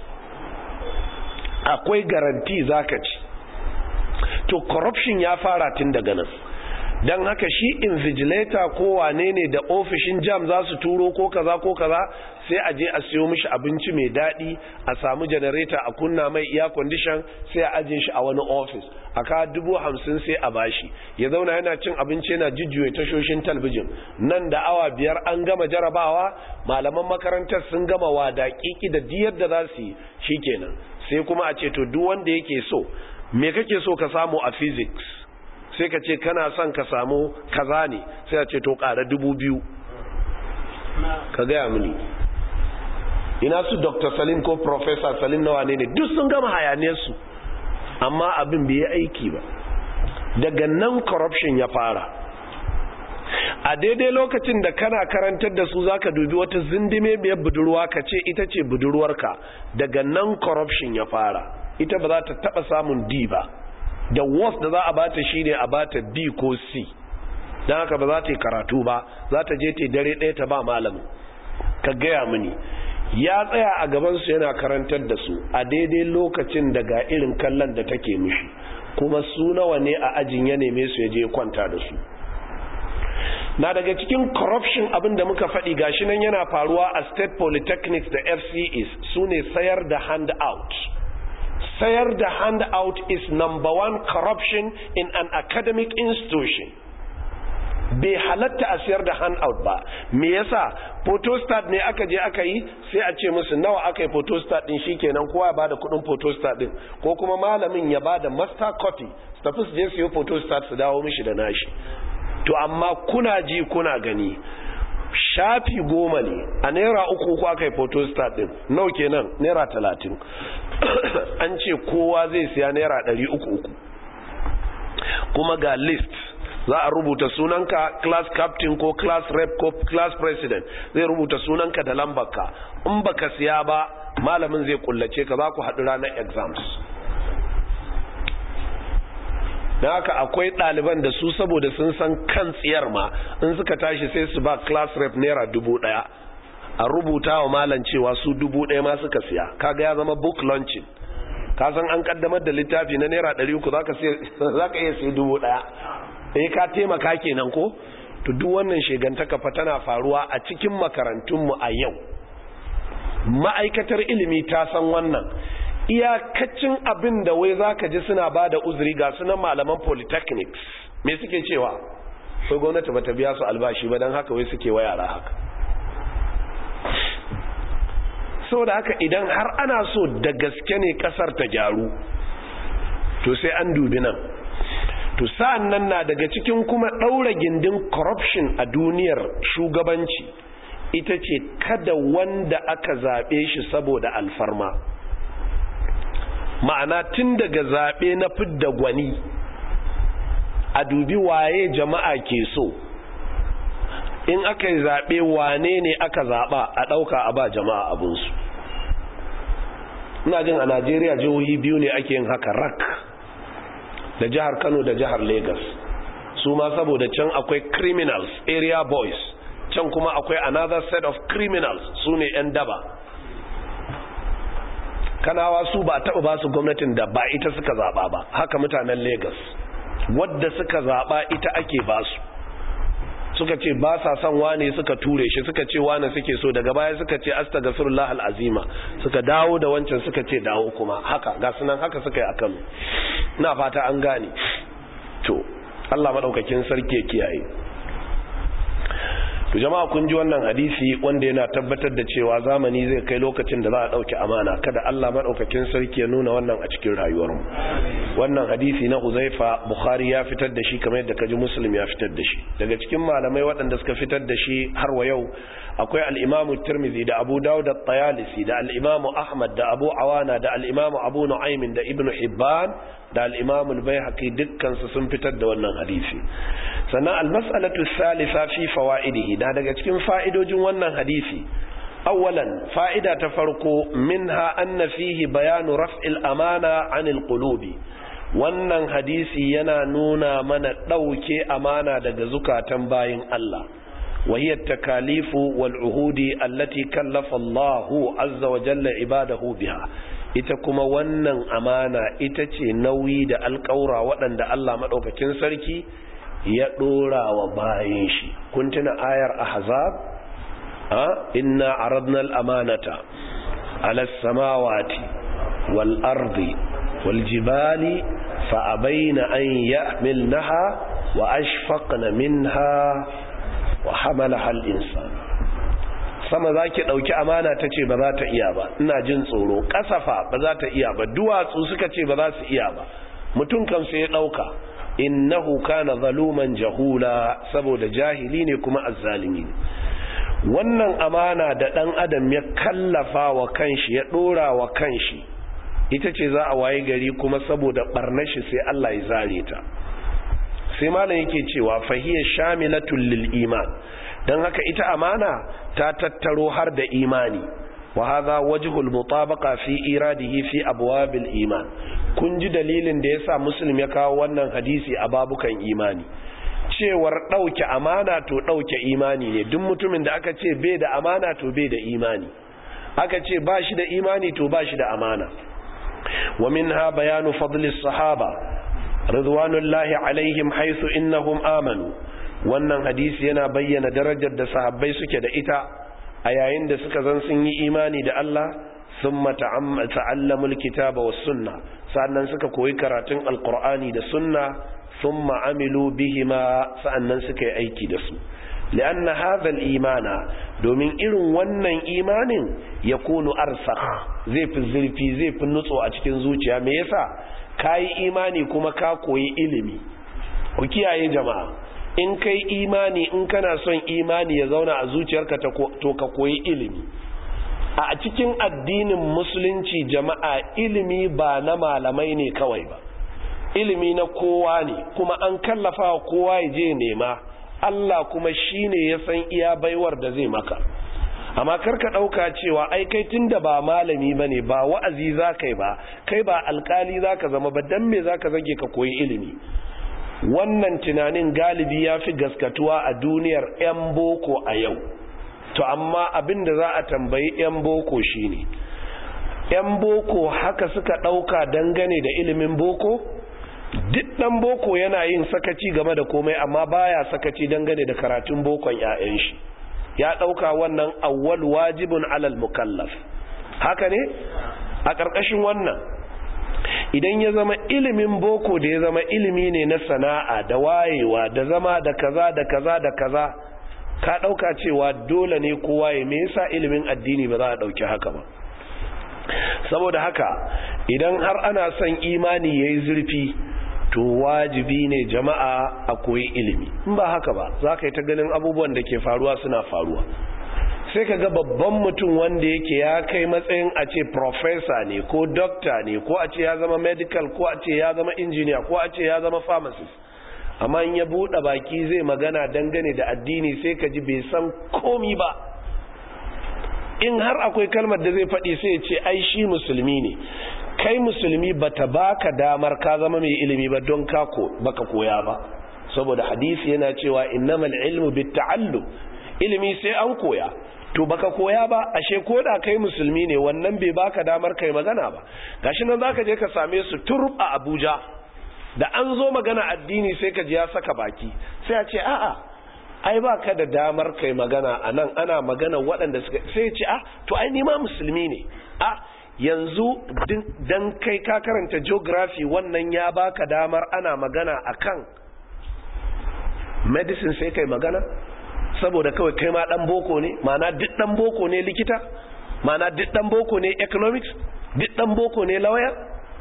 akwai garanti zaka ci. To corruption ya fara tun daga nan, don haka shi invigilator ko wane ne da ofishin jam za su turo ko kaza ko kaza, sai a je a siyo mishi abinci mai daɗi, a samu generator a kunna mai air condition, sai a aje shi a wani office, a ka dubu hamsin sai a bashi, ya zauna yana cin abinci yana jujjuya tashoshin talbijin. Nan da awa biyar an gama jarabawa, malaman makarantar sun gama wada kiki da diyar da za su yi, shikenan sai kuma a ce to duk wanda yake so, me kake so ka samu a physics? Sai ka ce kana son ka samu kaza ne, sai a ce to ƙara dubu biyu ka gaya mini. ina su Doctor Salim ko Professor Salim na wane ne duk sun gama hayaniyarsu, amma abin bai yi aiki ba. Daga nan corruption ya fara. A daidai lokacin da kana karantar da su zaka dubi wata zindime biyar budurwa ka ce ita ce budurwarka, daga nan corruption ya fara. Ita ba za ta taba samun D ba, da worst da za a bata shine a bata B ko C, don haka ba za ta yi karatu ba, za ta je ta dare ɗaya ta ba malamin. Ka gaya mini, ya tsaya a gabansu yana karantar da su a daidai lokacin da ga irin kallon da take mishi, kuma su nawa ne a ajin ya neme su ya je kwanta da su. Na daga cikin corruption abin da muka faɗi gashi nan yana faruwa a state polytechnics da F C Es su ne sayar da handout. Sayar da handout is number one corruption in an academic institution. Bai halatta a sayar da handout ba. Me yasa? Photostat ne aka je aka yi, sai a ce musu nawa aka yi photostat din, shikenan kowa ya bada kudin photostat din, ko kuma malamin ya bada master copy, su tafi su je su yi photostat su dawo mishi da nashi. To amma kuna ji kuna gani, shafi goma ne a naira uku uku aka yi photostat din, nau kenan naira talatin. An ce kowa zai siya naira ɗari uku uku, kuma ga list za a rubuta sunanka, class captain ko class rep ko class president zai rubuta sunanka da lambarka. In baka siya ba malamin zai kullace ka, za ku haɗu ranar exams. Da haka akwai ɗaliban da su saboda sun san kan tsiyar ma in suka tashi sai su ba class rep naira dubu ɗaya a rubuta wa malam cewa su dubu ɗaya ma suka siya. Kaga ya zama book launching. Ka san an kaddamar da littafi na naira ɗari uku za ka iya siya dubu ɗaya. Eh ka taimaka kenan ko? To duk wannan shegantaka fa tana faruwa a cikin makarantunmu a yau. Ma'aikatar ilimi ta san wannan. Iyakacin abin da wai zaka ji suna bada uzuri ga sunan malaman polytechnics. Me suke cewa? Sai gwamnati bata biya su albashi ba dan haka wai suke wa yara haka. Saboda haka idan har ana so da gaske ne kasar ta gyaru, to sai an dubi nan. To sa'an nan na daga cikin kuma ɗaura gindin corruption a duniyar shugabanci ita ce kada wanda aka zaɓe shi saboda alfarma. Ma'ana tun daga zaɓe na fidda gwani a dubi waye jama'a ke so, in aka yi zaɓe wane ne aka zaɓa a ɗauka a ba jama'a abinsu. Ina jin a Najeriya jihohi biyu ne ake yin haka rak, da jihar Kano da jihar Lagos. Su ma saboda can akwai criminals, area boys, can kuma akwai another set of criminals, su ne 'yan daba. Kanawa su ba taɓa ba su gwamnatin da ba ita suka zaɓa ba, haka mutanen Lagos wadda suka zaɓa ita ake ba su. Suka ce ba sa son wane, suka ture shi, suka ce wane suke so, daga baya suka ce astaghfirullah alazima, suka dawo da wancan suka ce dawo kuma haka ga sunan haka suka yi a Kano. Ina fata an gane. To Allah madaukakin sarki ya kiyaye. To jama'a kun ji wannan hadisi wanda yana tabbatar da cewa zamani zai kai lokacin da za a dauki amana, kada Allah madaukakin sarki ya nuna wannan a cikin rayuwarmu. Wannan hadisi na Uzaifa Bukhari ya fitar da shi kamar yadda kaji Muslim ya fitar da shi. Daga cikin malamai waɗanda suka fitar da shi har wa yau akwai al-Imam Tirmidhi da Abu Dawud at-Tayalisi da al-Imam Ahmad da Abu Awana da al-Imam Abu Nu'aym da Ibn Hibban da al-Imam al-Baihaqi, dukkan su sun fitar da wannan hadisi. Sannan al-mas'alatu thalitha fi fawaidihi, da daga cikin fa'idojin wannan hadisi, awwalan fa'ida ta farko, minha anna fihi bayanu raf'il amana 'anil qulubi. Wannan hadisi yana nuna mana dauke amana daga zukatan bayin Allah. wa hiya at-takalifu wal uhudi allati kallafa Allahu azza wa jalla ibadahu biha. Ita kuma wannan amana ita ce nauyi da alƙawura waɗanda Allah madaukakin sarki ya dora wa bayin shi. Kun tuna ayar ahzab, ha inna aradna al-amanata ala as-samawati wal ardi wal jibali fa abayna an yahmilnaha wa ashfaqna minha wa hamalaha al-insan. Sama zaki dauki amana tace ba za ta iya ba, ina jin tsoro. Kasafa ba za ta iya ba, duwatsu suka ce ba za su iya ba, mutum kan sai ya dauka. Innahu kana zaluman jahula, saboda jahili ne kuma azzalimi. wannan amana da ɗan adam ya kallafa wa kanshi ya ɗora wa kanshi ita ce za a waye gari kuma saboda ɓarnar shi sai Allah ya zare ta. sai malam yake cewa fahiyar shamilatul lil iman, don haka ita amana ta tattaro har da imani. wa hadha wajhul mutabaqa fi iradihi fi abwabil iman. kun ji dalilin da yasa muslim ya kawo wannan hadisi a babukan imani, cewar dauke amana to dauke imani ne. duk mutumin da aka ce bai da amana to bai da imani, aka ce ba shi da imani to ba shi da amana. wa minha bayanu fadli sahaba ridwanullahi alaihim haythu innahum amanu. wannan hadisi yana bayyana darajar da sahabbai suke da ita a yayin da suka zan sun yi imani da Allah, thumma ta'allamu alkitaba was sunna, sannan suka koyi karatun alqur'ani da sunna, thumma amilu bihima, sannan suka yi aiki da su. lianna hadha al-imana, domin irin wannan imanin yakunu arsakh, zai fi zurfi, zai fi nutso a cikin zuciya. me yasa? kai imani kuma ka koyi ilimi. ku kiyaye jama'a, in kai imani, in kana son imani ya zauna a zuciyarka to ka koyi ilimi. a cikin addinin musulunci jama'a, ilimi ba na malamai ne kawai ba, ilimi na kowa ne, kuma an kallafa kowa ya je nema. Allah kuma shine ya san iya baiwar da zai maka. amma karka dauka cewa ai kai tunda ba malami bane, ba wa'azi zakai ba, kai ba alkali zaka zama ba, dan me zaka zage ka koyi ilimi. wannan tunanin galibi ya fi gaskatuwa a duniyar 'yan boko a yau. to amma abinda za a tambayi 'yan boko shine, 'yan boko haka suka ɗauka dangane da ilimin boko? duk ɗan boko yana yin sakaci game da komai, amma baya sakaci dangane da karatun bokon 'ya'yan shi. ya ɗauka wannan awwal wajibun alal mukallaf. haka ne? a ƙarƙashin wannan, idan ya zama ilimin boko da ya zama ilimi ne na sana'a da wayewa da zama da kaza da kaza da kaza, ka dauka cewa dole ne kowa ya, me yasa ilimin addini ba za a dauki haka ba? saboda haka idan har ana son imani yayi zurfi, to wajibi ne jama'a a koyi ilimi. in ba haka ba za ka yi ta ganin abubuwan da ke faruwa suna faruwa. sai ka ga babban mutum wanda yake ya kai matsayin a ce professor ne ko doctor ne, ko a ce ya zama medical, ko a ce ya zama engineer, ko a ce ya zama pharmacist, amma in ya buɗe baki zai magana dangane da addini sai ka ji bai san komi ba. in har akwai kalmar da zai faɗi sai ya ce ai shi musulmi ne. kai musulmi bata baka damar ka zama mai ilimi ba don ka ko baka koya ba, saboda hadisi yana cewa innamal ilmu bitta'allum, ilimi sai an koya. to baka koya ba, ashe koda kai musulmi ne wannan bai baka damar kai magana ba. gashi nan zaka je ka same su turb a Abuja, da an zo magana addini sai ka ji ya saka baki, sai a ce a'a ai baka da damar kai magana anan, ana magana waɗanda suka, sai ya ce a to ai ni ma musulmi ne. a yanzu dan kai ka karanta geography wannan ya baka damar ana magana akan medicine sai kai magana? saboda kawai kai ma dan boko ne? Ma'ana duk dan boko ne likita? Ma'ana duk dan boko ne economics? duk dan boko ne lawyer?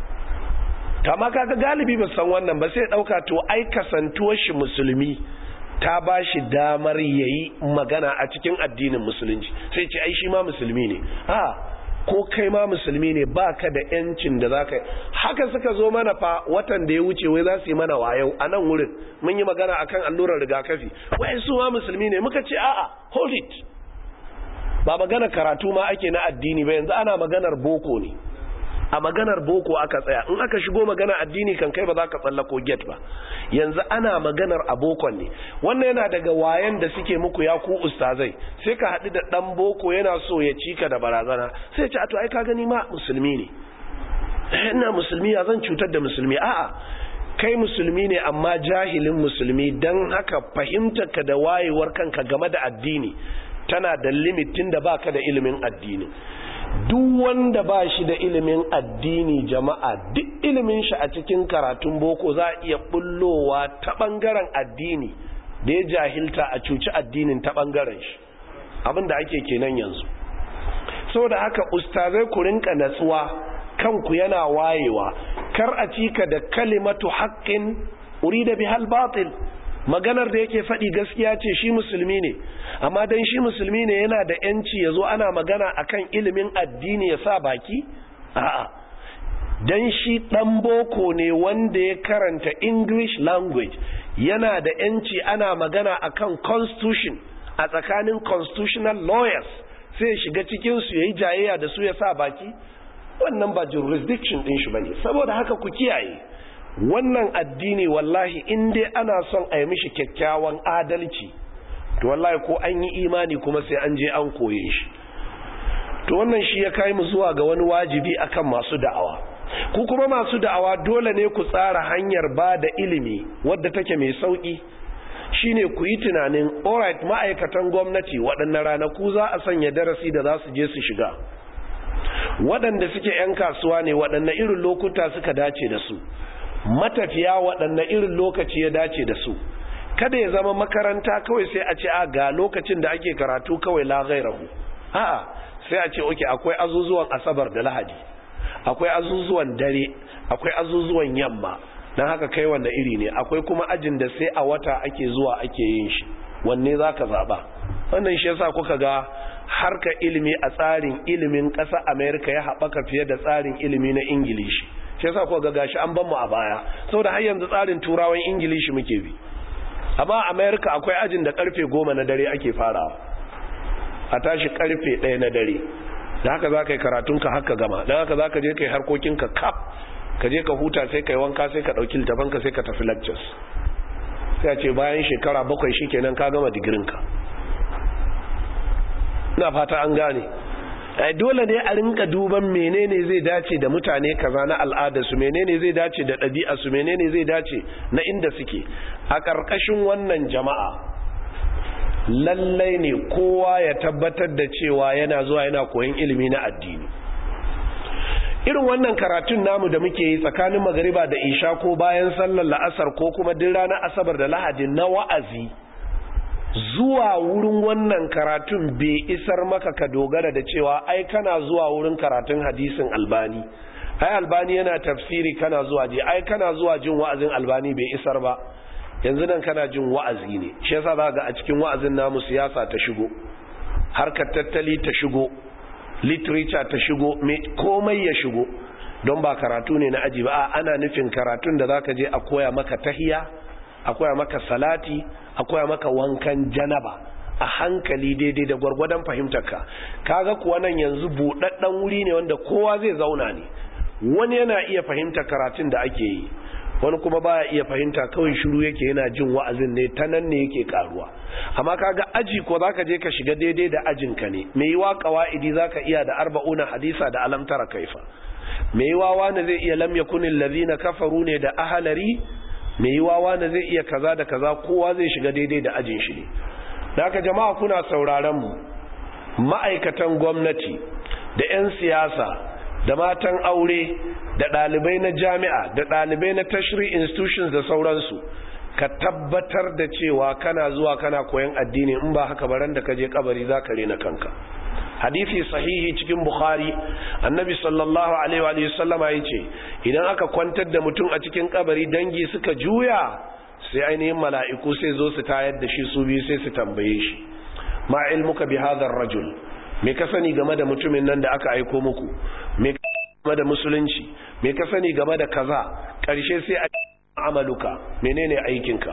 kama kaga galibi ba san wannan ba, sai dauka to ai kasantuwar shi musulmi ta bashi damar yayi magana a cikin addinin musulunci, sai ce ai shi ma musulmi ne. a ko kai ma musulmi ne, baka da yancin da zaka yi haka. suka zo mana fa watan da ya wuce, wai za su yi mana wayau a nan wurin, mun yi magana akan allurar rigakafi, wai su ma musulmi ne. muka ce a'a, hold it, ba magana karatu ma ake na addini ba, yanzu ana maganar boko ne. a maganar boko aka tsaya, in aka shigo magana addini kan kai ba za ka tsallako get ba. yanzu ana maganar abokon ne. wannan yana daga wayan da suke muku ya ku ustazai, sai ka haɗu da ɗan boko yana so ya cika da barazana, sai ce a to ai ka gani ma musulmi ne, ina musulmi ya zan cutar da musulmi? a'a, kai musulmi ne amma jahilin musulmi, don haka fahimtarka da wayewar kanka game da addini tana da limitin da baka da ilimin addini. duk wanda ba shi da ilimin addini jama'a, duk ilimin shi a cikin karatun boko za a iya bullowa ta bangaren addini da ya jahilta a cuci addinin ta bangaren shi, abinda ake kenan yanzu. saboda haka ustazai ku rinka natsuwa, kanku yana wayewa, kar a cika da kalimatu haqqin urida bihal batil. maganar da yake faɗi gaskiya ce, shi musulmi ne, amma dan shi musulmi ne yana da yanci ya zo ana magana akan ilimin addini ya sa baki? A'a, dan shi ɗan boko ne wanda ya karanta English language, yana da yanci ana magana akan constitution a tsakanin constitutional lawyers, sai shiga cikinsu ya yi jayayya da su ya sa baki. Wannan ba jurisdiction ɗin shi ba ne. Saboda haka ku kiyaye, wannan addini wallahi in dai ana son a yi mishi kyakkyawan adalci, to wallahi ko an yi imani kuma sai an je an koye shi. To wannan shi ya kai mu zuwa ga wani wajibi akan masu da'awa. Ku kuma masu da'awa dole ne ku tsara hanyar ba da ilimi wadda take mai sauki. Shine ku yi tunanin, alright, ma'aikatan gwamnati waɗannan ranaku za a sanya darasi da za su je su shiga. Waɗanda suke 'yan kasuwa ne, waɗanne irin lokuta suka dace da su. Matafiya waɗanne irin lokaci ya dace da su. Kada ya zama makaranta kawai sai a ce a ga lokacin da ake karatu kawai la ghairahu. A'a, sai a ce oke, akwai azuzuwan Asabar da Lahadi, akwai azuzuwan dare, akwai azuzuwan yamma. Dan haka kai wanda iri ne, akwai kuma ajin da sai a wata ake zuwa ake yin shi. Wanne zaka zaba? Wannan shi yasa kuka ga harka ilimi a tsarin ilimin ƙasa Amerika ya haɓaka fiye da tsarin ilimi na Ingilishi. Shi yasa kuka ga gashi an ban mu a baya, saboda har yanzu tsarin turawan Ingilishi muke bi. Amma a Amerika akwai ajin da karfe goma na dare ake farawa, a tashi karfe ɗaya na dare. Da haka za ka yi karatunka haka gama, da haka za ka je ka yi harkokinka kaf, ka je ka huta, sai ka yi wanka, sai ka ɗauki littafanka, sai ka tafi lectures. Sai a ce bayan shekara bakwai shi kenan ka gama digirinka. Ina fata an gane. Ai dole ne a rinka duban menene zai dace da mutane kaza na al'adarsu, menene zai dace da ɗabi'arsu, menene zai dace na inda suke. A ƙarƙashin wannan jama'a, lallai ne kowa ya tabbatar da cewa yana zuwa yana koyon ilimi na addini. Irin wannan karatun namu da muke yi tsakanin magariba da isha ko bayan sallar la'asar ko kuma duk ranar asabar da lahadi na wa'azi, zuwa wurin wannan karatun bai isar maka ka dogara da cewa ai kana zuwa wurin karatun hadisin Albani, ai Albani yana tafsiri kana zuwa je, ai kana zuwa jin wa'azin Albani bai isar ba. Yanzu nan kana jin wa'azi ne, shi yasa za ga a cikin wa'azin namu siyasa ta shigo, harkar tattali ta shigo, literature ta shigo, komai ya shigo, don ba karatu ne na aji ba, ana nufin karatun da zaka je a koya maka tahiya, a koya maka salati, a koya maka wankan janaba a hankali daidai da gwargwadon fahimtarka. Kaga kuwa nan yanzu buɗaɗɗen wuri ne wanda kowa zai zauna ne. Wani yana iya fahimta karatun da ake yi, wani kuma baya iya fahimta, kawai shiru yake yana jin wa'azin ne, ta nan ne yake karuwa. Amma kaga aji ko zaka je ka shiga daidai da ajinka ne. Me yiwa qawaidi zaka iya da arba'una hadisa da alam tara kaifa. Me yiwa wani zai iya lam yakunil ladina kafaru ne da ahlari. Me yiwa wani zai iya kaza da kaza, kowa zai shiga daidai da ajin shi ne. Da haka jama'a kuna sauraron mu, ma'aikatan gwamnati da 'yan siyasa da matan aure da ɗalibai na jami'a da ɗalibai na tertiary institutions da sauransu, ka tabbatar da cewa kana zuwa kana koyon addini, in ba haka baran da ka je kabari za ka rena kanka. Hadisi sahihi cikin Bukhari, annabi sallallahu alaihi wa sallama yace idan aka kwantar da mutum a cikin kabari dangi suka juya, sai ainihin mala'iku sai zo su tayar da shi su biyu sai su tambaye shi, ma ilmuka bi hadha ar-rajul, me ka sani game da mutumin nan da aka aiko muku, me ka sani game da musulunci, me ka sani game da kaza. Karshe sai a amaluka, menene aikinka?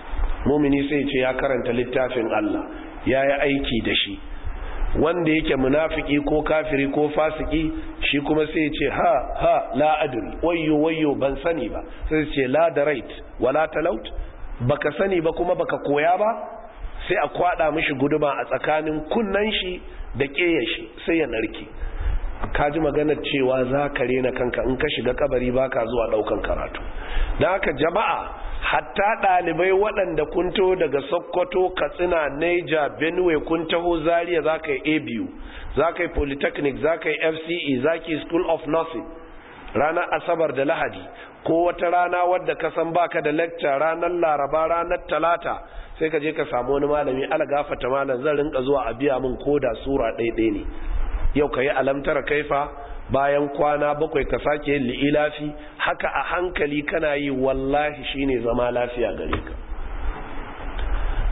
Mumini sai ce ya karanta littafin Allah, ya yi aiki da shi. Wanda yake munafiki ko kafiri ko fasiki, shi kuma sai ce ha ha la adri, wayyo wayyo ban sani ba. Sai ce la darait wala talaut, baka sani ba kuma baka koya ba. Sai a kwada mishi guduma a tsakanin kunnan shi da ƙeyar shi, sai ya narke. Kaji maganar cewa za ka rena kanka in ka shiga kabari baka zuwa daukan karatu. Dan haka jama'a, hatta ɗalibai waɗanda kun taho daga Sokoto, Katsina, Niger, Benue, kun taho Zaria, za ka yi A B U, za ka yi Polytechnic, za ka yi F C E, za ka yi School of Nursing, ranar Asabar da Lahadi, ko wata rana wadda ka san baka da lecture, ranar Laraba, ranar Talata, sai ka je ka samu wani malami, ala gafata malam zan rinka zuwa a biya min koda sura ɗaya ne. Yau ka yi alamtara kaifa, bayan kwana bakwai ka sake yin li'ilafi, haka a hankali kana yi, wallahi shine zama lafiya gare ka.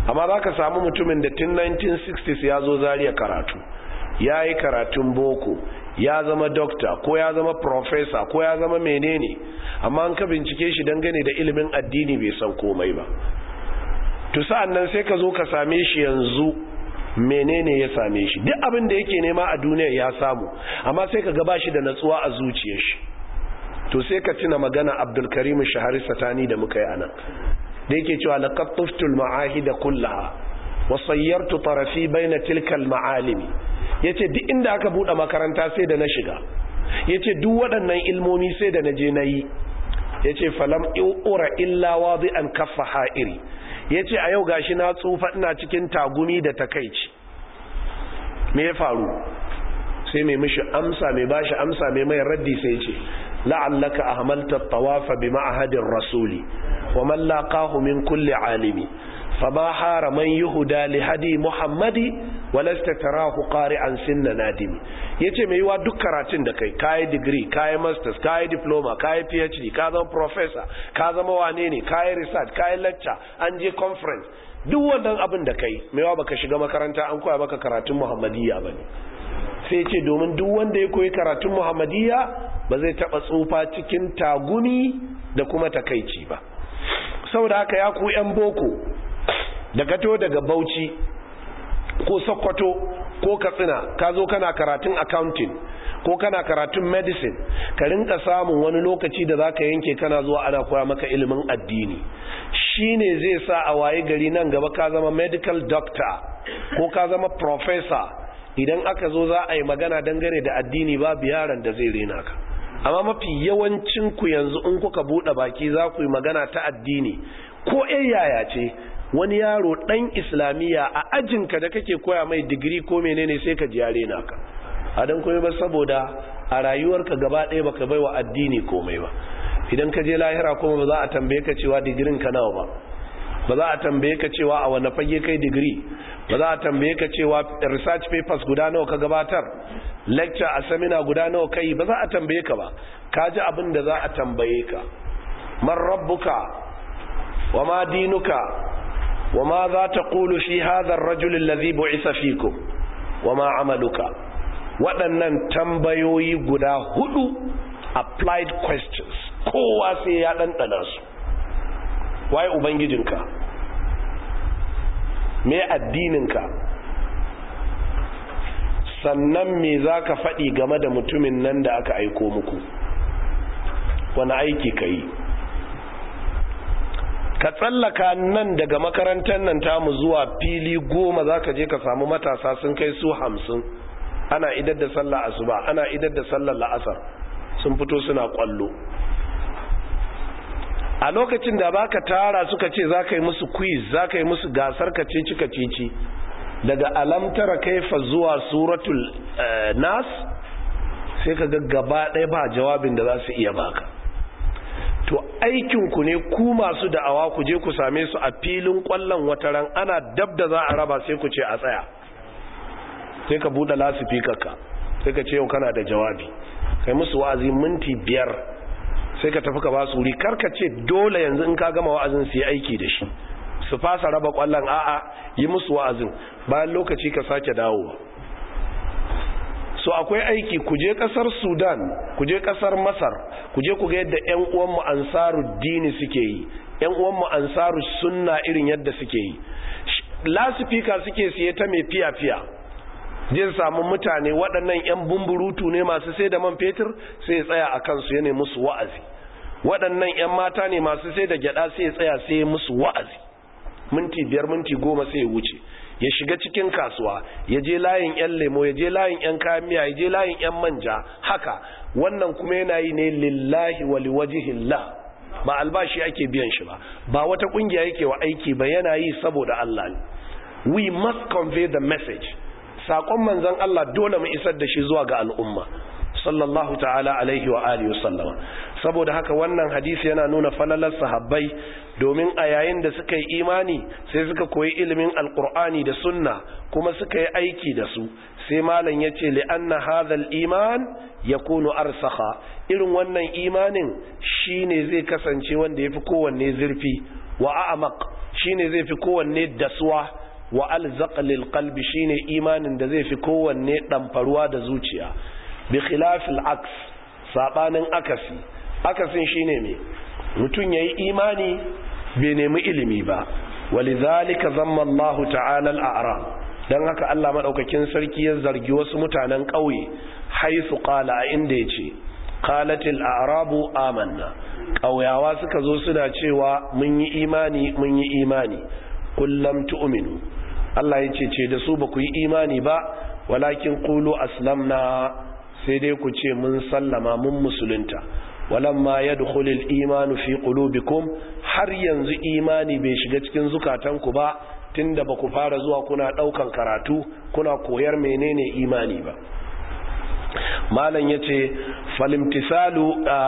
amma za ka samu mutumin da tun nineteen sixties ya zo Zaria karatu, ya yi karatun boko, ya zama dokta ko ya zama professor ko ya zama menene, amma an ka bincike shi dangane da ilimin addini bai san komai ba. To sa'an nan sai ka zo ka same shi yanzu menene ya same shi, duk abin da yake nema a duniya ya samu, amma sai ka gaba shi da natsuwa a zuciyar shi. To sai ka tuna magana Abdul Karim Shahari Satani da muka yi anan, da yake cewa laqad tuftul ma'ahida kullaha wa sayyartu tarafi baina tilka al-ma'alimi. yace duk inda aka bude makaranta sai da na shiga, yace duk waɗannan ilmomi sai da na je nayi, yace falam ura illa wadi'an kaffa ha'iri. yace a yau gashi na tsufa ina cikin tagumi da takeici. me ya faru? sai mai mishi amsa, mai bashi amsa, mai mai raddi sai yace la'allaka ahmalta at-tawafa bi ma'hadir rasuli wa man laqahu min kulli alimi fama hara man yuhda li hadi muhammadi walasta tarahu qari'an sinna nadimi. yace mai yiwa duk karatun da kai, kai degree, kai masters, kai diploma, kai phd, ka zama professor, ka zama wane ne, kai research, kai lecture, an je conference, duk wannan abin da kai mai yiwa baka shiga makaranta an koya maka karatun muhammadiyya bane. sai yace domin duk wanda ya koyi karatun muhammadiyya ba zai taba tsufa cikin tagumi da kuma takeici ba. saboda haka ya ku yan boko daga to daga Bauchi ko Sokoto ko Katsina ka zo kana karatun accounting ko kana karatun medicine, ka rinka samun wani lokaci da zaka yanke kana zuwa ana koya maka ilimin addini, shine zai sa a waye gari nan gaba ka zama medical doctor ko ka zama professor. idan aka zo za a yi magana dangane da addini babu yaron da zai rena ka. amma mafi yawancin ku yanzu in kuka bude baki za ku yi magana ta addini ko yaya ce, wani yaro dan islamiya a ajinka da kake koya mai digiri ko menene sai ka jiyare naka. adan komai ba saboda a rayuwarka gaba ɗaya baka baiwa addini komai ba. idan ka je lahira kuma ba za a tambaye ka cewa digirin ka nawa ba, ba za a tambaye ka cewa a wani fage kai digiri, ba za a tambaye ka cewa research papers guda nawa ka gabatar, lecture a seminar guda nawa kai, ba za a tambaye ka ba. ka ji abin da za a tambaye ka, man rabbuka wa ma dinuka wa ma za ta qulu fi hadha ar-rajul alladhi bu'itha fikum wa ma amaluka. waɗannan tambayoyi guda hudu applied questions, kowa sai ya ɗanɗana su. waye ubangijinka, me addininka, sannan me zaka faɗi game da mutumin nan da aka aiko muku, wani aiki kai. ka tsallaka nan daga makarantar nan tamu zuwa fili goma zaka je ka samu matasa sun kai su hamsin, ana idar da sallah asuba, ana idar da sallar la'asar, sun fito suna kwallo. a lokacin da baka tara suka ce za ka yi musu quiz, za ka yi musu gasar kacici kacici daga alamtara kaifa zuwa suratul uh, nas, sai ka ga gaba ɗaya ba jawabin da za su iya baka. to aikinku ne ku masu da'awa ku je ku same su a filin kwallon wataran, ana dab da za a raba sai ku ce a tsaya, sai ka buɗe lasifikarka sai ka ce yau kana da jawabi, kai musu wa'azi minti biyar, sai ka tafi ka ba su wuri. karka ce dole yanzu in ka gama wa'azin su yi aiki da shi, su fasa raba kwallon, a'a yi musu wa'azin, bayan lokaci ka sake dawowa. so akwai aiki, ku je kasar Sudan, ku je kasar Masar, ku je ku ga yadda ƴan uwanmu ansaru dini suke yi, ƴan uwanmu ansaru sunna irin yadda suke yi. lasifika suke siye ta mai fiya fiya, jin samu mutane waɗannan ƴan bumburutu ne masu sai da man fetur, sai ya tsaya a kansu ya ne musu wa'azi. waɗannan ƴan mata ne masu sai da gyaɗa, sai ya tsaya sai ya musu wa'azi. minti biyar minti goma sai ya wuce, ya shiga cikin kasuwa, ya je layin ƴan lemo, ya je layin ƴan kayan miya, ya je layin ƴan manja. haka wannan kuma yana yi ne lillahi wa liwajhillah, ba albashi ake biyan shi ba, ba wata kungiya yake wa aiki ba, yana yi saboda Allah ne. we must convey the message. sakon manzon Allah dole mu isar da shi zuwa ga al'umma sallallahu ta'ala alaihi wa alihi wasallama. saboda haka wannan hadisi yana nuna falalar sahabbai, domin a yayin da suka yi imani sai suka koyi ilimin alqur'ani da sunna kuma suka yi aiki da su. sai malam yace li anna hadha al-iman yakunu arsakha, irin wannan imanin shine zai kasance wanda yafi kowanne zurfi, wa a'maq shine zai fi kowanne dasuwa wa alzaq lil qalbi shine imanin da zai fi kowanne damfaruwa da zuciya bi khilafil aks sabanin akasi akasin shine me mutun yayi imani bai nemi ilimi ba walidhalika zamma Allah ta'ala al-a'rab dan haka Allah madaukakin sarki ya zargi wasu mutanen kauye haisu qala a inda yace qalatil a'rabu amanna kauyawa suka zo suna cewa mun yi imani mun yi imani kullam tu'minu Allah yace ce da su ba ku yi imani ba walakin qulu aslamna sai dai ku ce mun sallama mun musulunta walamma yadkhulul imanu fi qulubikum har yanzu imani bai shiga cikin zukatanku ba tunda baku fara zuwa kuna daukan karatu kuna koyar menene imani ba malan yace falimtisalu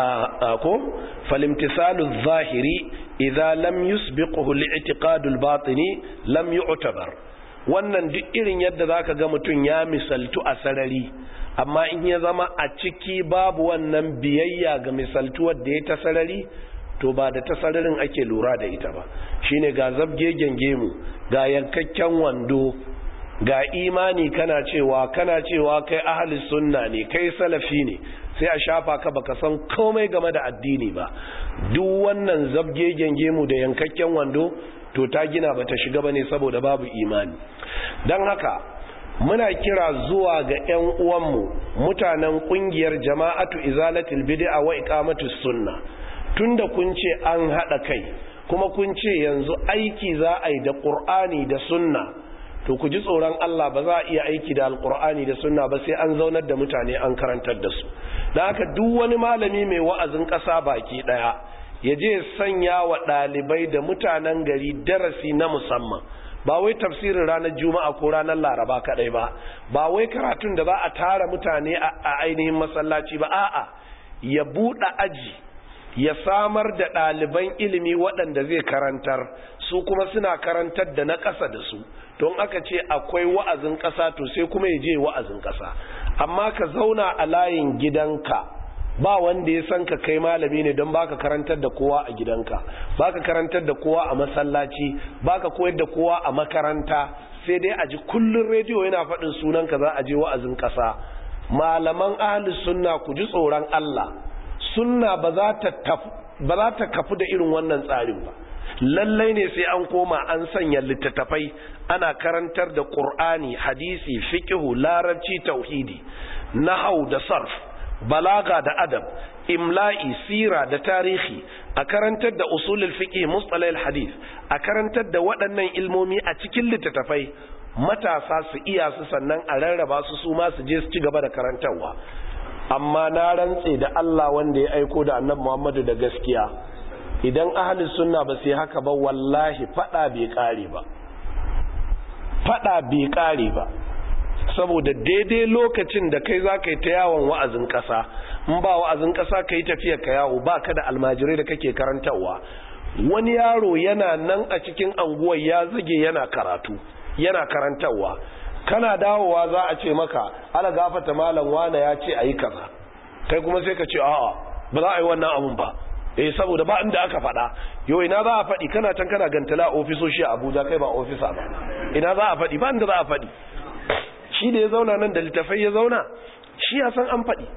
ko falimtisalu zahiri idza lam yusbiquhu al-i'tiqadu al-batini lam yu'tabar wannan duk irin yadda zaka ga mutun ya misaltu a sarari amma in ya zama a ciki babu wannan biyayya ga misaltuwar da ya ta sarari to ba da ta sararin ake lura da ita ba shine ga zabge gengemu ga yankakken wando ga imani kana cewa kana cewa kai ahli sunna ne kai salafi ne sai a shafa ka baka san komai game da addini ba duk wannan zabge gengemu da yankakken wando to ta gina bata shiga bane saboda babu imani dan haka muna kira zuwa ga ƴan uwanmu mutanen kungiyar jama'atu izalatul bid'a wa iqamatus sunna tunda kun ce an hada kai kuma kun ce yanzu aiki za a yi da qur'ani da sunna to ku ji tsoron Allah ba za a iya aiki da alqur'ani da sunna ba sai an zaunar da mutane an karantar da su dan haka duk wani malami mai wa'azin ƙasa baki daya ya je sanya wa dalibai da mutanen gari darasi na musamman ba wai tafsirin ranar juma'a ko ranar laraba kadai ba ba wai karatun da za a tara mutane a ainihin masallaci ba a'a ya buɗe aji ya samar da ɗaliban ilimi waɗanda zai karantar su kuma suna karantar da na ƙasa da su don aka ce akwai wa'azin ƙasa to sai kuma ya je wa'azin ƙasa amma ka zauna a layin gidanka ba wanda ya san ka kai malami ne don baka karantar da kowa a gidanka baka karantar da kowa a masallaci baka koyar da kowa a makaranta sai dai a ji kullun rediyo yana faɗin sunan ka za a je wa'azin ƙasa malaman ahlus sunna ku ji tsoron Allah sunna ba za ta ba za ta kafu da irin wannan tsarin ba lallai ne sai an koma an sanya littattafai ana karantar da Qur'ani hadisi fiqhu larabci tauhidi nahwu da sarf balaga da adab imla'i sira da tarihi a karantar da usulul fiqh mustalahil hadith a karantar da waɗannan ilmomi a cikin littattafai matasa su iya su sannan a rarraba su su ma su je su ci gaba da karantarwa amma na rantse da Allah wanda ya aiko da Annabi Muhammadu da gaskiya idan ahli sunna ba sai haka ba wallahi fada bai kare ba fada bai kare ba saboda daidai lokacin da kai za ka yi ta yawon wa'azin ƙasa in ba wa'azin ƙasa ka yi tafiya ka yawo ba ka da almajirai da kake karantarwa wani yaro yana nan a cikin anguwar ya zage yana karatu yana karantarwa kana dawowa za a ce maka ala gafata malam wane ya ce a yi kaza kai kuma sai ka ce a'a ba za a yi wannan abun ba eh saboda ba inda aka faɗa yau ina za a faɗi kana can kana gantala ofisoshi a Abuja kai ba ofisa ba ina za a faɗi ba inda za a faɗi shi da ya zauna nan da littafai ya zauna shi ya san an faɗi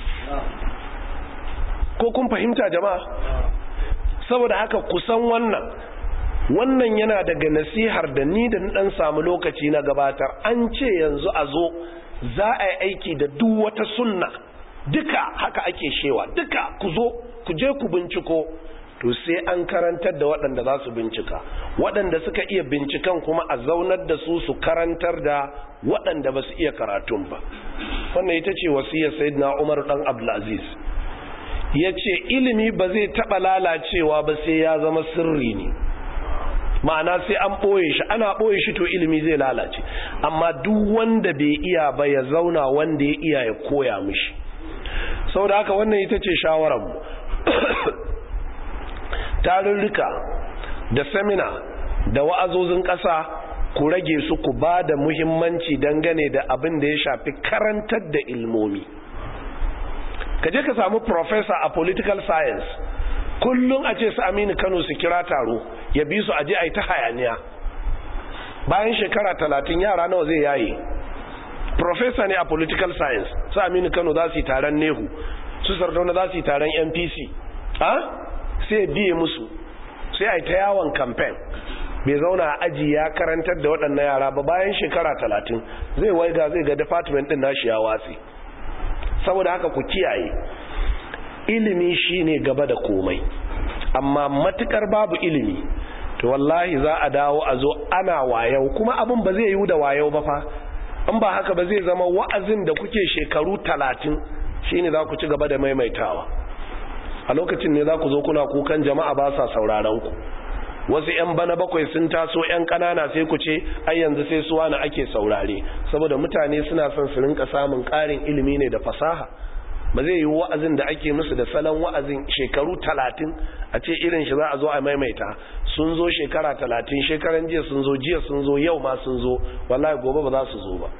ko kun fahimta jama'a saboda haka kusan wannan wannan yana daga nasihar da ni da dan samu lokaci na gabatar an ce yanzu a zo za a yi aiki da duk wata sunna duka haka ake shewa duka ku zo ku je ku binciko to sai an karantar da waɗanda za su bincika waɗanda suka iya binciken kuma a zaunar da su su karantar da waɗanda ba su iya karatun ba wannan ita ce wasiyar sayyidina Umar dan Abdulaziz ya ce ilimi ba zai taɓa lalacewa ba sai ya zama sirri ne ma'ana sai an ɓoye shi ana ɓoye shi to ilimi zai lalace amma duk wanda bai iya ba ya zauna wanda ya iya ya koya mishi sau da haka wannan ita ce shawararmu tarurruka da semina da wa'azozin ƙasa ku rage su ku ba da muhimmanci dangane da abin da ya shafi karantar da ilmomi ka je ka samu professor a political science kullum a ce su Aminu Kano su kira taro ya bi su aje ai ta hayaniya. Bayan shekara talatin yara nawa zai yaye? Professor ne a political science, su Aminu Kano za su yi taron Nehu, su Sardauna za su yi taron N P C, ha? Sai biye musu, sai ai ta yawon campaign. Bai zauna a aji ya karantar da waɗannan yara ba. Bayan shekara talatin zai waiga zai ga department ɗin nashi ya watsi. Saboda haka ku kiyaye, ilimi shine gaba da komai, amma matukar babu ilimi to wallahi za a dawo a zo ana wayau, kuma abin ba zai yi da wayau ba fa. In ba haka ba zai zama wa'azin da kuke shekaru talatin shine za ku ci gaba da maimaitawa. A lokacin ne za ku zo kuna kukan jama'a ba sa sauraron ku. Wasu 'yan bana bakwai sun taso 'yan ƙanana sai ku ce ai yanzu sai su wani ake saurare, saboda mutane suna son su rinka samun ƙarin ilimi ne da fasaha. Ba zai yi wa'azin da ake musu da salon wa'azin shekaru talatin a ce irin shi za a zo a maimaita. Sun zo shekara talatin, shekaran jiya sun zo, jiya sun zo, yau ma sun zo, wallahi gobe ba za su zo ba.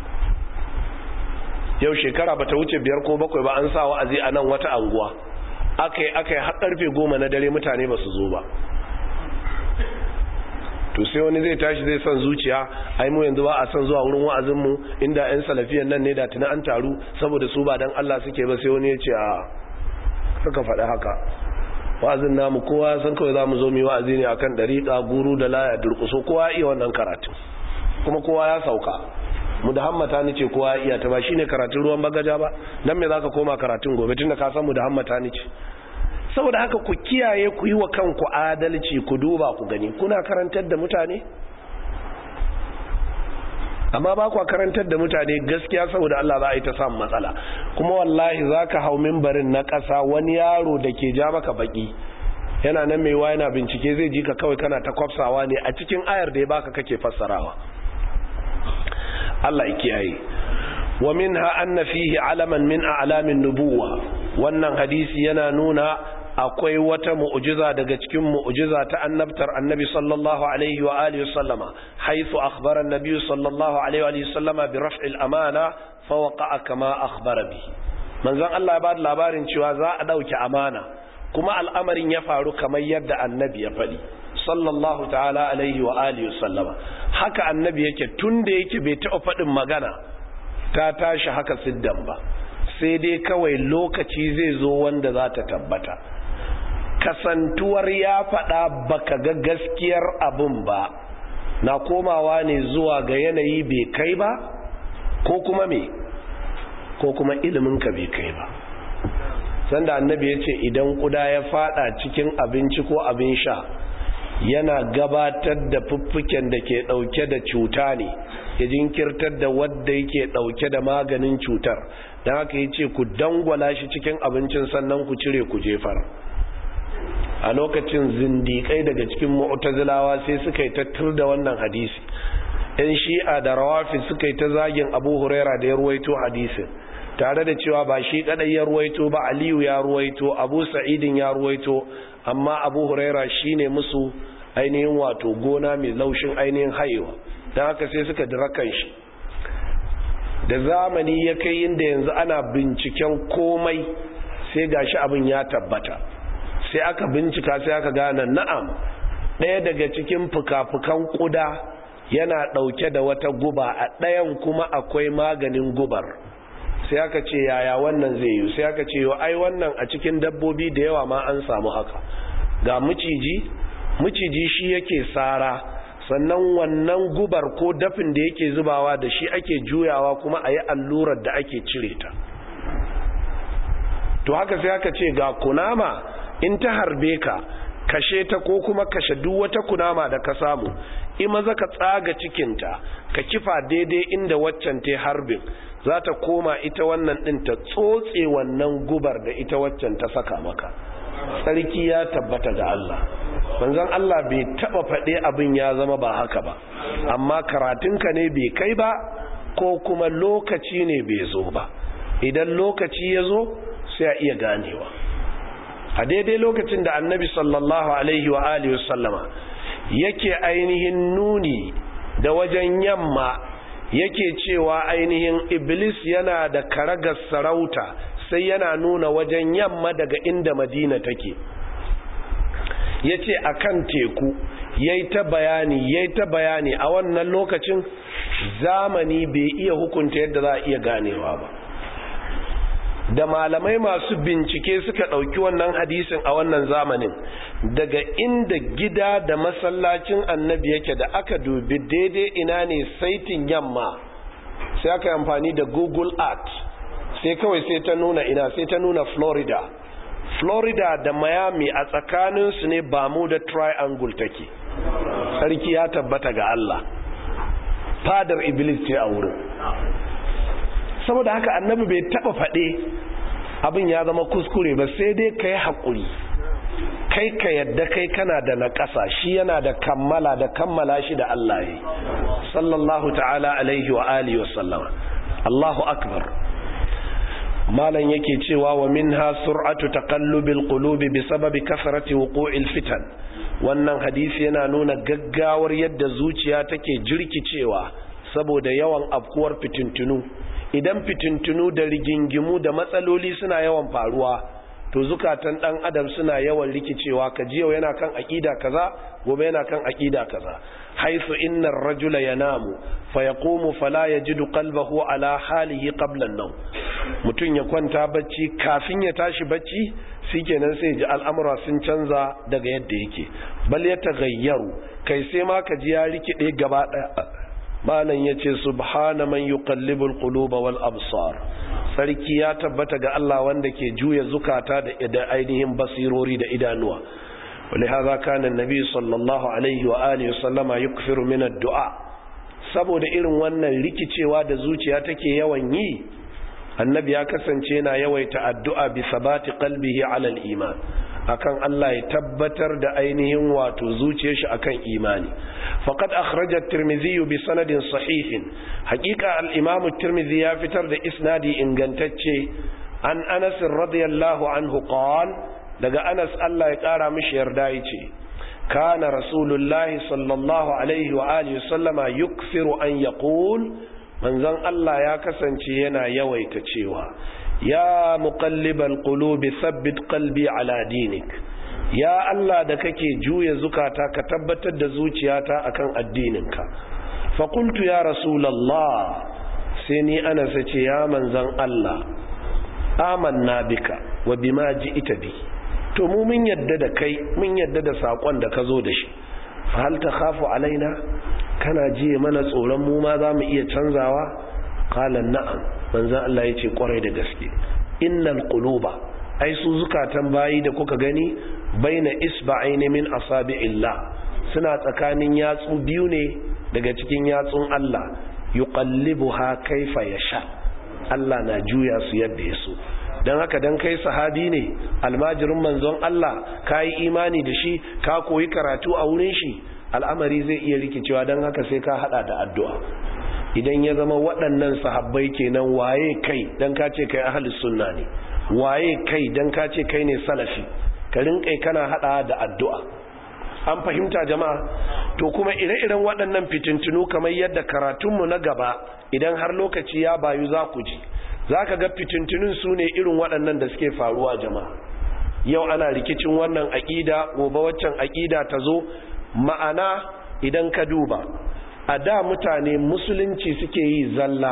Yau shekara ba ta wuce biyar ko bakwai ba an sa wa'azi a nan wata anguwa, aka yi aka yi har ƙarfe goma na dare mutane ba su zo ba. To sai wani zai tashi zai son zuciya, ai mu yanzu ba a son zuwa wurin wa'azin mu, inda ƴan salafiyan nan ne da tuna an taru, saboda su ba dan Allah suke ba. Sai wani ya ce a kaka faɗa haka, wa'azin namu kowa san kawai za mu zo mu yi wa'azi ne akan dariƙa, guru da laya, durƙuso, kowa iya wannan karatu kuma kowa ya sauka. Mu da hammata ni ce kowa iya ta, ba shine karatun ruwan bagaja ba. Dan me zaka koma karatun gobe tunda ka san mu da hammata ni ce? Saboda haka ku kiyaye, ku yi wa kanku adalci, ku duba ku gani kuna karantar da mutane, amma ba ku karantar da mutane gaskiya, saboda Allah za a yi ta samun matsala. Kuma wallahi za ka hau mimbarin na ƙasa, wani yaro da ke ja maka baki yana nan mai wa yana bincike zai ji ka kawai kana ta kwafsawa ne a cikin ayar da ya baka kake fassarawa. Allah ya kiyaye. Wa minha anna fihi alaman min a'lamin nubuwa. Wannan hadisi yana nuna akwai wata mu'jiza daga cikin mu'jiza ta annabtar annabi sallallahu alaihi wa alihi wasallama, haythu akhbara an-nabiy sallallahu alaihi wa alihi wasallama bi raf'il amana fa waqa'a kama akhbara bihi. Manzon Allah ya bada labarin cewa za a dauki amana, kuma al'amarin ya faru kamar yadda annabi ya faɗi sallallahu ta'ala alaihi wa alihi wasallama. Haka annabi yake, tunda yake bai taɓa faɗin magana ta tashi haka siddan ba, sai dai kawai lokaci zai zo wanda za ta tabbata. Kasantuwar ya faɗa baka ga gaskiyar abin ba na komawa ne zuwa ga yanayi bai kai ba, ko kuma me ko kuma iliminka bai kai ba. Sanda annabi ya ce idan kuda ya faɗa cikin abinci ko abin sha yana gabatar da fuffuken da ke ɗauke da cuta ne, ya jinkirtar da wadda yake ɗauke da maganin cutar. Don haka ya ce ku dangwala shi cikin abincin sannan ku cire ku jefar. A lokacin zindiƙai daga cikin mu'tazilawa sai suka yi tattar da wannan hadisi. Yan shi'a da rawafi suka yi ta zagin Abu Huraira da ya ruwaito hadisin, tare da cewa ba shi kadai ya ruwaito ba, Aliyu ya ruwaito, Abu Sa'idin ya ruwaito, amma Abu Huraira shine musu ainihin wato gona mai laushin ainihin haihuwa. Don haka sai suka dira kan shi. Da zamani ya kai inda yanzu ana binciken komai, sai gashi abin ya tabbata. Sai aka bincika sai aka gane na'am, ɗaya daga cikin fuka-fukan ƙuda yana ɗauke da wata guba, a ɗayan kuma akwai maganin gubar. Sai aka ce yaya wannan zai yi? Sai aka ce ai wannan a cikin dabbobi da yawa ma an samu haka. Ga miciji, miciji shi yake sara, sannan wannan gubar ko dafin da yake zubawa da shi ake juyawa kuma a yi allurar da ake cire ta. To haka sai aka ce ga kunama, in ta harbe ka, kashe ta ko kuma kashe duk wata kunama da ka samu, in maza ka tsaga cikinta ka kifa daidai inda waccan ta harbin, za ta koma ita wannan ɗin ta tsotse wannan gubar da ita waccan ta saka maka. Sarki ya tabbata ga Allah. Manzon Allah bai taba faɗe abin ya zama ba haka ba, amma karatunka ne bai kai ba, ko kuma lokaci ne bai zo ba. Idan lokaci ya zo sai a iya ganewa. A daidai lokacin da annabi sallallahu alaihi wa alihi wasallama yake ainihin nuni da wajen yamma, yake cewa ainihin iblis yana da karagar sarauta, sai yana nuna wajen yamma daga inda Madina take. yace akan teku yayi ta bayani yayi ta bayani a wannan lokacin zamani bai iya hukunta yadda za a iya ganewa ba, da malamai masu bincike suka ɗauki wannan hadisin a wannan zamanin, daga inda gida da masallacin annabi yake da aka dubi daidai ina ne saitin yamma, sai aka yi amfani da Google Earth, sai kawai sai ta nuna ina, sai ta nuna Florida Florida da Miami a tsakaninsu ne Bermuda Triangle take. Sarki ya tabbata ga Allah, fadar Iblis ce a wurin. Saboda haka annabi bai taba faɗe abin ya zama kuskure ba, sai dai kai haƙuri, kai ka yadda kai kana da naƙasa, shi yana da kammala da kammala shi da Allah yi sallallahu ta'ala alaihi wa alihi wa sallama. Allahu akbar. malan yake cewa wa minha sur'atu taqallubil qulubi bisababi kasrati wuqu'il fitan. Wannan hadisi yana nuna gaggawar yadda zuciya take jirkicewa saboda yawan afkuwar fitintunu. Idan fitintunu da rigingimu da matsaloli suna yawan faruwa, to zukatan dan adam suna yawan rikicewa, kaji yau yana kan aqida kaza, gobe yana kan aqida kaza. Haythu innar rajula yanamu fayaqumu fala yajidu qalbahu ala halihi qabla an-nawm. Mutun ya kwanta bacci, kafin ya tashi bacci shikenan sai ji al'amura sun canza daga yadda yake, bal ya tagayyaru, kai sai ma kaji ya rikide gaba daya. Malan yace subhana man yuqallibul quluba wal absar. Sarki ya tabbata ga Allah wanda ke juya zukata da ainihin basirori da idanuwa. ولهذا كان النبي صلى الله عليه وآله وسلم يكثر من الدعاء. saboda irin wannan rikicewa da zuciya take yawan yi, annabi ya kasance yana yawaita addu'a bi sabati qalbihi ala al-iman, akan Allah ya tabbatar da ainihin wato zuciyar shi akan imani. Faqad akhraja at-Tirmidhi bi sanadin sahihin. Haqiqa al-Imam at-Tirmidhi ya fitar da isnadi ingantacce an Anas radiyallahu anhu qala, daga Anas Allah ya kara mishi yarda yace, kana rasulullahi sallallahu alaihi wa alihi sallama yukthiru an yaqul, manzon Allah ya kasance yana yawaita cewa ya muqallibal qulubi thabbit qalbi ala dinik. Ya Allah da kake juya zukata ka tabbatar da zuciyata akan addininka. Fa qultu ya rasulullah, sai ni Anas ce ya manzon Allah, amanna bika wa bima ji'ta bi. To mu mun yadda da kai, mun yadda da sakon da ka zo da shi. Fa hal takhafu alaina, kana jiye mana tsoron mu ma za mu iya canzawa? Qala na'am. Manzon Allah yace kwarai da gaske. Innal quluba, ai su zukatan bayi da kuka gani, baina isba'aini min asabi'illah, suna tsakanin yatsu biyu ne daga cikin yatsun Allah. Yuqallibuha kaifa yasha. Allah na juya su yadda ya so. Dan haka dan kai sahabi ne, almajirin manzon Allah, kai imani da shi, ka koyi karatu a wurin shi, al'amari zai iya rikicewa, dan haka sai ka hada da addu'a. Idan ya zama waɗannan sahabbai kenan, waye kai dan ka ce kai ahlus sunna ne, waye kai dan ka ce kai ne salafi, ka rinkai kana hada da addu'a. An fahimta jama'a? To kuma ire-iren waɗannan fitintunu kamar yadda karatunmu na gaba, idan har lokaci ya bayu za ku ji, za ka ga fitintunin su ne irin waɗannan da suke faruwa jama'a. Yau ana rikicin wannan aƙida, gobe waccan aƙida ta zo. Ma'ana idan ka duba, a da mutane musulunci suke yi zalla,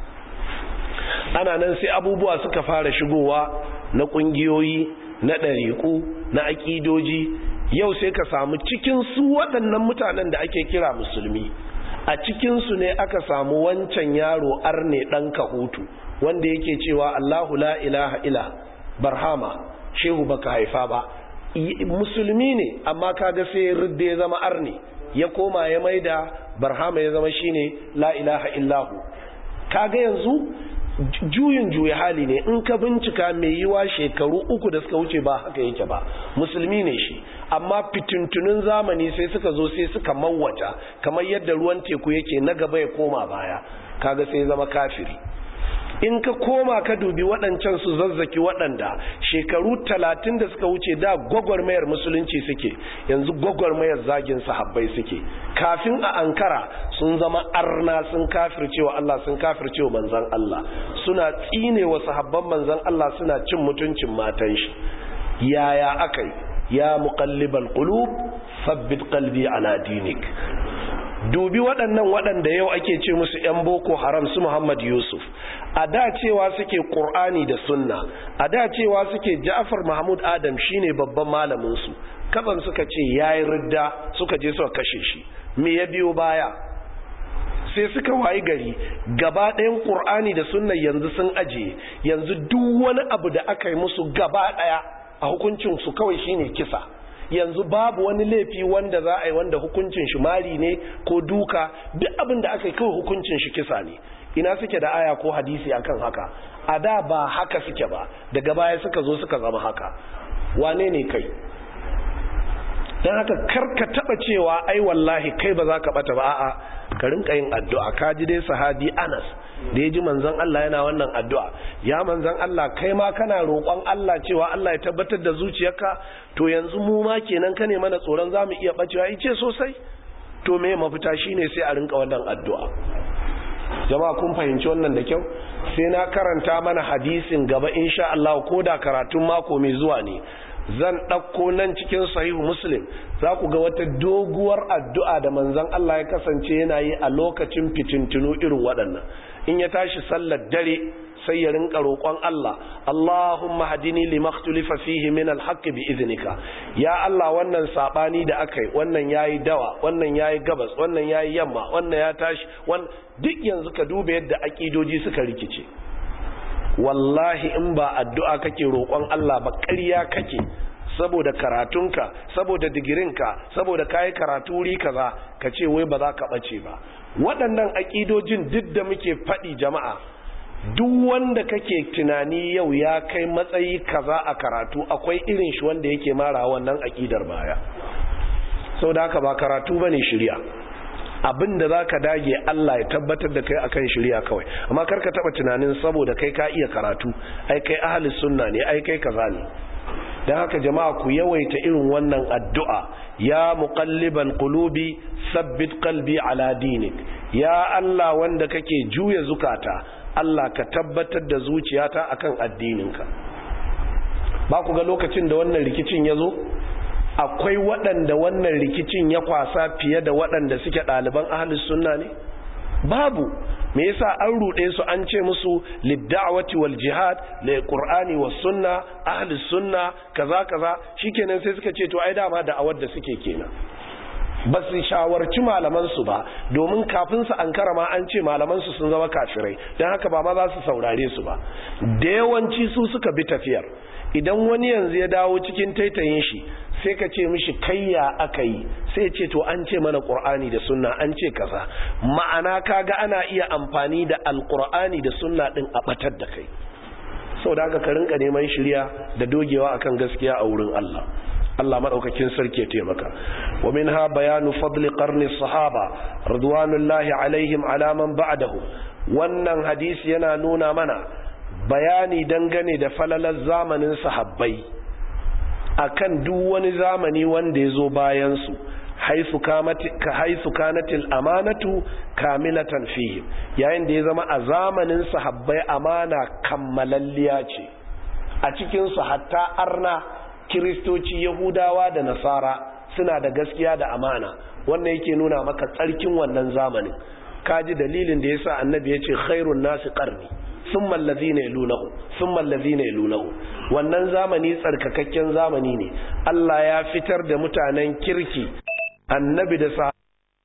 ana nan sai abubuwa suka fara shigowa na ƙungiyoyi, na ɗariƙu, na aƙidoji. Yau sai ka samu cikin su waɗannan mutanen da ake kira musulmi, a cikinsu ne aka samu wancan yaro arne ɗan kahutu wanda yake cewa Allahu la ilaha illa barhama, shehu baka haifa ba. Musulmi ne amma kaga sai ridda ya zama arne, ya koma ya maida barhama ya zama shine la ilaha illahu. Kaga yanzu juyin juya hali ne. In ka bincika mai yiwa shekaru uku da suka wuce ba haka yake ba, musulmi ne shi, amma fitintunin zamani sai suka zo sai suka mawwata, kamar yadda ruwan teku yake na gaba ya koma baya, kaga sai zama kafiri. In ka koma ka dubi waɗancan su zazzaki waɗanda shekaru talatin da suka wuce da gwagwarmayar musulunci suke, yanzu gwagwarmayar zagin sahabbai suke. Kafin a ankara sun zama arna, sun kafircewa Allah, sun kafircewa manzon Allah, suna tsinewa sahabban manzon Allah, suna cin mutuncin matan shi. Yaya akai? ya muqallibal qulub thabbit qalbi ala dinik. Dubi waɗannan waɗanda yau ake ce musu ‘yan boko haram su Muhammad Yusuf, a da cewa suke ƙur'ani da sunna, a da cewa suke Ja'far Mahmud Adam shine babban malaminsu, kaban suka ce ya yi ridda suka je suka kashe shi. Me ya biyo baya? Sai suka wayi gari gaba ɗayan ƙur'ani da sunna yanzu sun ajiye, yanzu duk wani abu da aka yi musu gaba ɗaya a hukuncinsu kawai shine kisa. Yanzu babu wani laifi wanda za a yi wanda hukuncin shi mari ne ko duka, duk abin da aka yi kawai hukuncin shi kisa ne. Ina suke da aya ko hadisi akan haka? A da ba haka suke ba, daga baya suka zo suka zama haka. Wane ne kai? Dan haka karka taba cewa ai wallahi kai ba za ka bata ba, a'a ka rinka yin addu'a. Ka ji dai sahabi Anas da ya ji manzon Allah yana wannan addu'a, ya manzon Allah kai ma kana roƙon Allah cewa Allah ya tabbatar da zuciyarka, to yanzu mu ma kenan ka ne mana tsoron zamu iya bacewa. Ice sosai. To me mafita shine sai a rinka wannan addu'a. Jama'a kun fahimci wannan da kyau? Sai na karanta mana hadisin gaba insha Allah, ko da karatun mako mai zuwa ne zan ɗauko nan cikin sahihu Muslim, za ku ga wata doguwar addu'a da manzon Allah ya kasance yana yi a lokacin fitintunu irin waɗannan. In ya tashi sallar dare sai ya rinka roƙon Allah, Allahumma hadini lima ikhtulifa fihi min al-haqqi bi idhnika. Ya Allah, wannan sabani da akai, wannan yayi dawa, wannan yayi gabas, wannan yayi yamma, wannan ya tashi, wannan duk yanzu ka duba yadda akidoji suka rikice. Wallahi in ba addu'a kake roƙon Allah ba, ƙarya kake, saboda karatunka, saboda digirinka, saboda kayi karatu wuri kaza, ka ce wai ba za ka bace ba. Waɗannan akidojin duk da muke faɗi jama'a, duk wanda kake tunani yau ya kai matsayi kaza a karatu, akwai irin shi wanda yake mara wannan akidar baya. Sau da haka ba karatu bane shari'a. Abin da za ka dage Allah ya tabbatar da kai akan shari'a kawai, amma karka taba tunanin saboda kai ka iya karatu, ai kai ahli sunna ne, ai kai kaza ne. Dan haka jama'a ku yawaita irin wannan addu'a, ya muqallibal qulubi sabbit qalbi ala dinik. Ya Allah wanda kake juya zukata, Allah ka tabbatar da zuciyata akan addininka. Ba ku ga lokacin da wannan rikicin ya zo, akwai waɗanda wannan rikicin ya kwasa fiye da waɗanda suke ɗaliban ahlus sunna ne? Babu. Me yasa an ruɗe su an ce musu lidda'wati wal jihad lil qur'ani was sunna ahlus sunna kaza kaza, shikenan sai suka ce to ai dama da awar da suke kenan. Ba su shawarci malaman su ba, domin kafin su ankara ma an ce malaman su sun zama kafirai, dan haka ba ma za su saurare su ba. Da yawanci su suka bi tafiyar. Idan wani yanzu ya dawo cikin taitayin shi, sai ka ce mishi kayya aka yi, sai ce to an ce mana qur'ani da sunna, an ce kaza. Ma'ana kaga ana iya amfani da alqur'ani da sunna din a batar da kai. Saboda haka ka rinka neman shiriya da dogewa akan gaskiya a wurin Allah. Allah madaukakin sarki ya taimaka. Wa minha bayanu fadli qarni sahaba radwanullahi alaihim ala man ba'dahu. Wannan hadisi yana nuna mana bayani dangane da falalar zamanin sahabbai akan duk wani zamani wanda ya zo bayansu, haisu kanatil amanatu kamilatan fihi, yayin da ya zama a zamanin sahabbai amana kammalalliya ce. A cikinsu hatta arna, kiristoci, yahudawa da nasara suna da gaskiya da amana. Wannan yake nuna maka tsarkin wannan zamanin. Kaji dalilin da yasa annabi ya ce khairun nasi qarni summa allazina yalunahu summa allazina yalunahu. Wannan zamani tsarkakakken zamani ne. Allah ya fitar da mutanen kirki, annabi da sa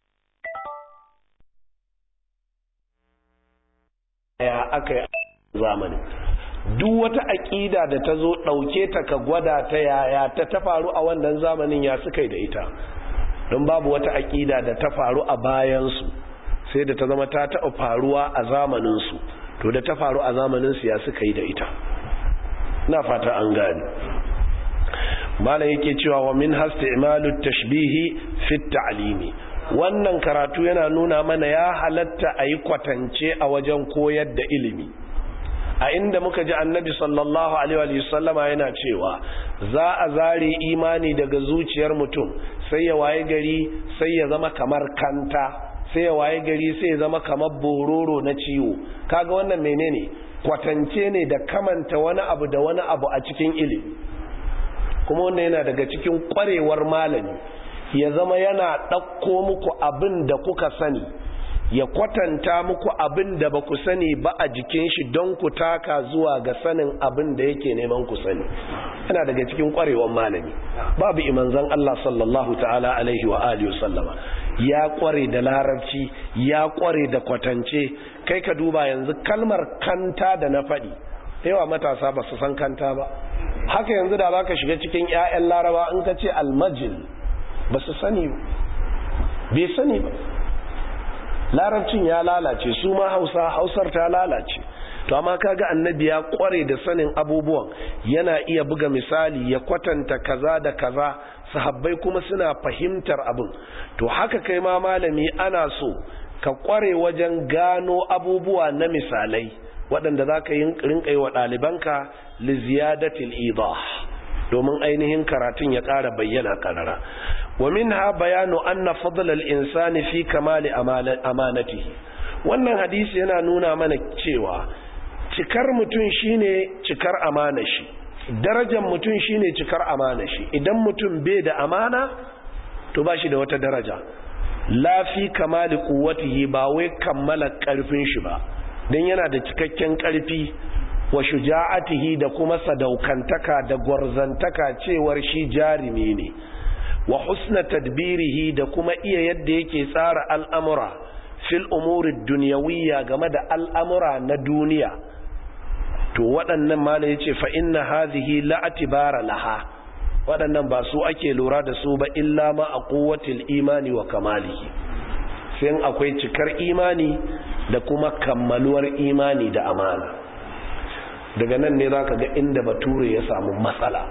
ya akai zamani. Duk wata aqida da ta zo dauke ta ka gwada ta yaya ta ta faru a wannan zamanin ya suka yi da ita. Don babu wata aqida da ta faru a bayan su sai da ta zama ta taɓa faruwa a zamanin su. To da ta faru a zamanin su ya suka yi da ita. Na fata an gane. Malam yake cewa wa min hasti'malu tashbihi fi ta'limi. Wannan karatu yana nuna mana ya halatta ayi kwatance a wajen koyar da ilimi. A inda muka ji annabi sallallahu alaihi wa sallama yana cewa za a zare imani daga zuciyar mutum sai ya waye gari sai ya zama kamar kanta, sai ya waye gari sai ya zama kamar bororo na ciwo. Kaga wannan menene? Kwatance ne da kamanta wani abu da wani abu a cikin ilimi. kuma wannan yana daga cikin kwarewar malami ya zama yana ɗauko muku abin da kuka sani ya kwatanta muku abin da ba ku sani ba a jikin shi don ku taka zuwa ga sanin abin da yake neman ku sani. Yana daga cikin kwarewar malami. Babu imanzan Allah sallallahu ta'ala alaihi wa alihi wa sallama ya kware da larabci, ya kware da kwatance. Kai ka duba yanzu kalmar kanta da na faɗi, yawa matasa ba su san kanta ba. Haka yanzu da za ka shiga cikin 'ya'yan laraba in ka ce almajil ba su sani, bai sani ba. Larabcin ya lalace, su ma hausa hausar ta lalace. To amma kaga annabi ya kware da sanin abubuwan, yana iya buga misali ya kwatanta kaza da kaza, sahabbai kuma suna fahimtar abin. To haka kai ma malami ana so ka kware wajen gano abubuwa na misalai waɗanda za ka rinƙa yi wa ɗalibanka li ziyadatil idah, domin ainihin karatun ya ƙara bayyana ƙarara. wa minha bayanu anna fadl al-insani fi kamali amanatihi. Wannan hadisi yana nuna mana cewa cikar mutum shine cikar amana shi, darajar mutum shine cikar amana shi. Idan mutum bai da amana to ba shi da wata daraja. La fi kamali quwwatihi, ba wai kammala karfin shi ba, dan yana da cikakken karfi, wa shuja'atihi da kuma sadaukantaka da gwarzantaka cewar shi jarimi ne, wa husna tadbirihi da kuma iya yadda yake tsara al'amura fil umuri dunyawiyya, game da al'amura na duniya. To waɗannan mala yace fa inna hadhihi la atibara laha, waɗannan ba su ake lura da su ba illa ma a quwwatil imani wa kamalihi, sai akwai cikar imani da kuma kammaluwar imani da amana. Daga nan ne zaka ga inda bature ya samu matsala.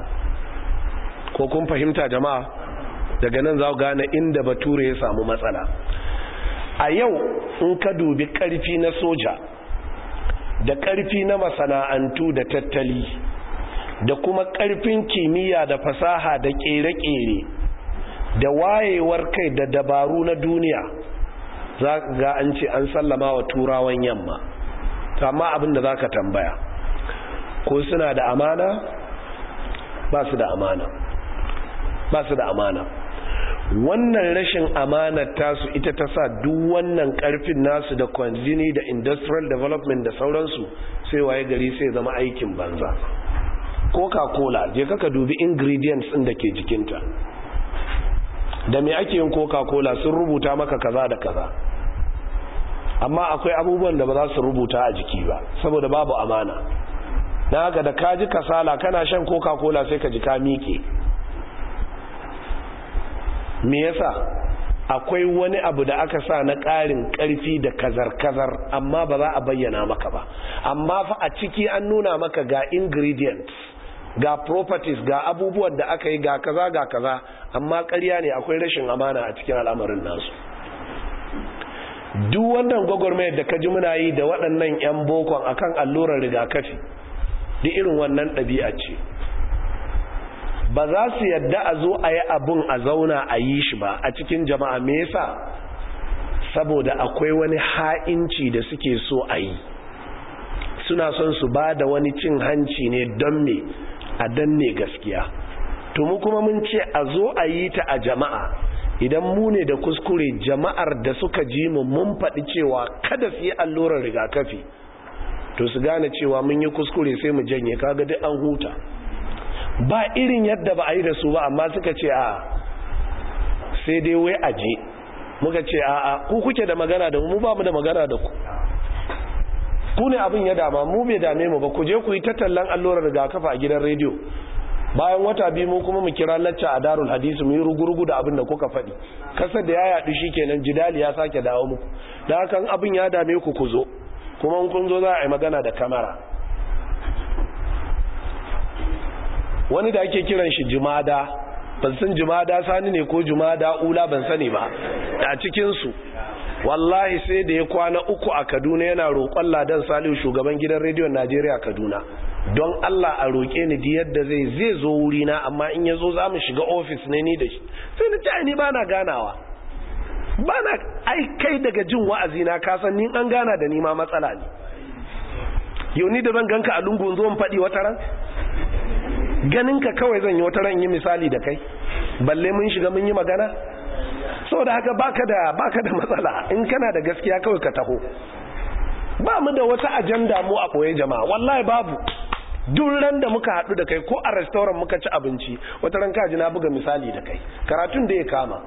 Ko kun fahimta jama'a? Daga nan za ku gane inda bature ya samu matsala. A yau in ka dubi ƙarfi na soja da ƙarfi na masana'antu da tattali da kuma ƙarfin kimiyya da fasaha da ƙere-ƙere da wayewar kai da dabaru na duniya, za ga an ce an sallama wa turawan yamma. Amma abin da za ka tambaya, ko suna da amana? Ba su da amana. Ba su da amana. Wannan rashin amanar tasu ita ta sa duk wannan karfin nasu da kwanzini da industrial development da sauransu sai waye gari sai zama aikin banza. Coca-Cola, je kaka dubi ingredients ɗin da ke jikinta. Da me ake yin Coca-Cola sun rubuta maka kaza da kaza, amma akwai abubuwan da ba za su rubuta a jiki ba saboda babu amana. Na haka da ka ji kasala kana shan Coca-Cola sai ka ji ka miƙe. Me yasa? Akwai wani abu da aka sa na ƙarin ƙarfi da kazar-kazar, amma ba za a bayyana maka ba. Amma fa a ciki an nuna maka ga ingredients, ga properties, ga abubuwan da aka yi, ga kaza ga kaza, amma ƙarya ne, akwai rashin amana a cikin al'amarin nasu. Duk wannan gwagwarmayar da ka ji muna yi da waɗannan 'yan bokon akan allurar rigakafi, duk irin wannan ɗabi'a ce. Ba za su yadda a zo a yi abun a zauna a yi shi ba a cikin jama'a. Me yasa? Saboda akwai wani ha'inci da suke so a yi. Suna son su ba da wani cin hanci ne don me? A danne gaskiya. To mu kuma mun ce a zo a yi ta a jama'a. Idan mu ne da kuskure, jama'ar da suka ji mu mun faɗi cewa kada su yi allurar rigakafi, to su gane cewa mun yi kuskure sai mu janye, kaga duk an huta. Ba irin yadda ba a yi da su ba, amma suka ce a sai dai wai aje. Muka ce a a ku kuke da magana da mu, ba mu da magana da ku. Ku ne abin ya dama, mu bai dame mu ba. Ku je ku yi tattallan allurar rigakafi a gidan rediyo. Bayan wata biyu mu kuma mu kira lacca a Darul Hadisi mu yi rugurugu da abin da kuka faɗi. Kasar da ya yaɗu shikenan jidali ya sake dawo muku. Da hakan abin ya dame ku ku zo. Kuma in kun zo za a yi magana da kamera. Wani da ake kiran shi Jumada, ban san Jumada Sani ne ko Jumada Ula ban sani ba, a cikinsu wallahi sai da ya kwana uku a Kaduna yana roƙon Ladan Salihu, shugaban gidan rediyon Najeriya Kaduna, don Allah a roƙe ni di yadda zai zai zo wurina, amma in ya zo za mu shiga ofis ne ni da shi. Sai na ce ni ba na ganawa, ba na ai kai daga jin wa'azi na kasan ni an gana da ni ma matsala ne. Yau ni da zan ganka a lungun zo in faɗi wata ran? ganin ka kawai zan yi wata ran yi misali da kai balle mun shiga mun yi magana. Saboda haka baka da baka da matsala, in kana da gaskiya kawai ka taho. Ba mu da wata ajanda mu a boye jama'a, wallahi babu. Duk ran da muka haɗu da kai ko a restaurant muka ci abinci, wata ran kaji na buga misali da kai, karatun da ya kama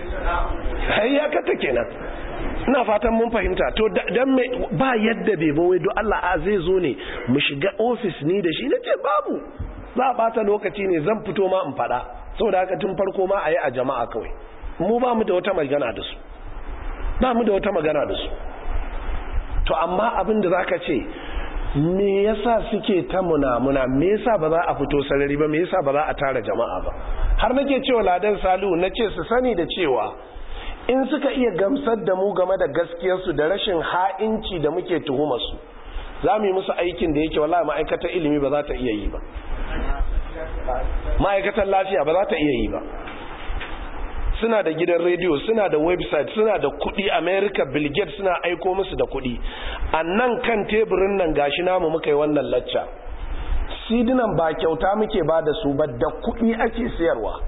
sai ya kata kenan. Ina fatan mun fahimta. To dan me ba yadda bai ba wai do Allah a zai zo ne mu shiga office ni da shi, nace babu, za a bata lokaci ne, zan fito ma in fada. Saboda haka tun farko ma ayi a jama'a kawai. Mu ba mu da wata magana da su, ba mu da wata magana da su. To amma abin da zaka ce, me yasa suke ta munamuna, me yasa ba za a fito sarari ba, me yasa ba za a tara jama'a ba? Har nake cewa Ladan Salihu nace su sani da cewa in suka iya gamsar da mu game da gaskiyarsu da rashin ha'inci da muke tuhumar su, za mu yi musu aikin da yake wallahi ma'aikatar ilimi ba za ta iya yi ba, ma'aikatar lafiya ba za ta iya yi ba. Suna da gidan rediyo, suna da website, suna da kuɗi. America, Bill Gates suna aiko musu da kuɗi. A nan kan teburin nan gashi namu muka yi wannan lacca. Sidinan ba kyauta muke ba da su ba, da kuɗi ake sayarwa.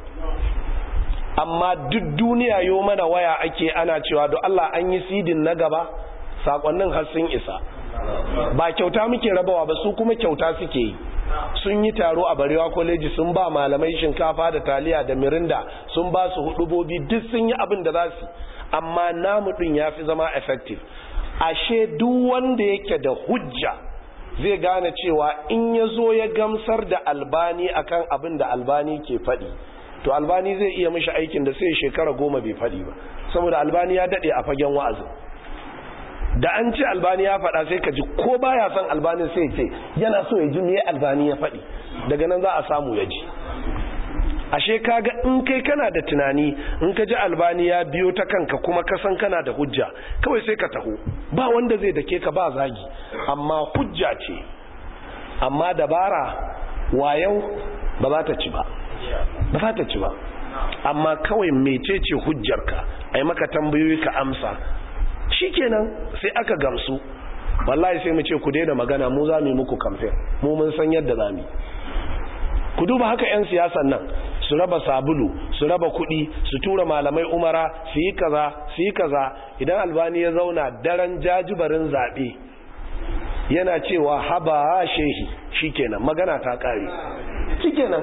Amma duk duniya yo mana waya ake ana cewa do Allah an yi sidin na gaba, sakonnin har sun isa. Ba kyauta muke rabawa ba, su kuma kyauta suke yi. Sun yi taro a Barewa College, sun ba malamai shinkafa da taliya da mirinda, sun ba su hudubobi, duk sun yi abin da za su, amma namu din yafi zama effective. Ashe duk wanda yake da hujja zai gane cewa in ya zo ya gamsar da Albani akan abin da Albani ke faɗi, to Albani zai iya mishi aikin da sai shekara goma bai faɗi ba, saboda Albani ya daɗe a fagen wa'azin. Da an ce Albani ya faɗa sai ka ji ko baya son Albani sai ce yana so ya ji me Albani ya faɗi, daga nan za a samu ya ji. Ashe kaga in kai kana da tunani, in ka ji Albani ya biyo ta kanka kuma ka san kana da hujja, kawai sai ka taho, ba wanda zai dake ka ba zagi, amma hujja ce. Amma dabara wayau ba za ta ci ba, ba za ta ci ba. Amma kawai mecece hujjarka, ai maka tambayoyi ka amsa, shikenan sai aka gamsu. Wallahi sai mu ce ku daina magana, mu za mu yi muku campaign, mu mun san yadda za mu. Ku duba haka yan siyasan nan, su raba sabulu, su raba kuɗi, su tura malamai umara, su yi kaza su yi kaza. Idan Albani ya zauna daren jajibarin zaɓe yana cewa haba shehi, shikenan magana ta ƙare, shikenan.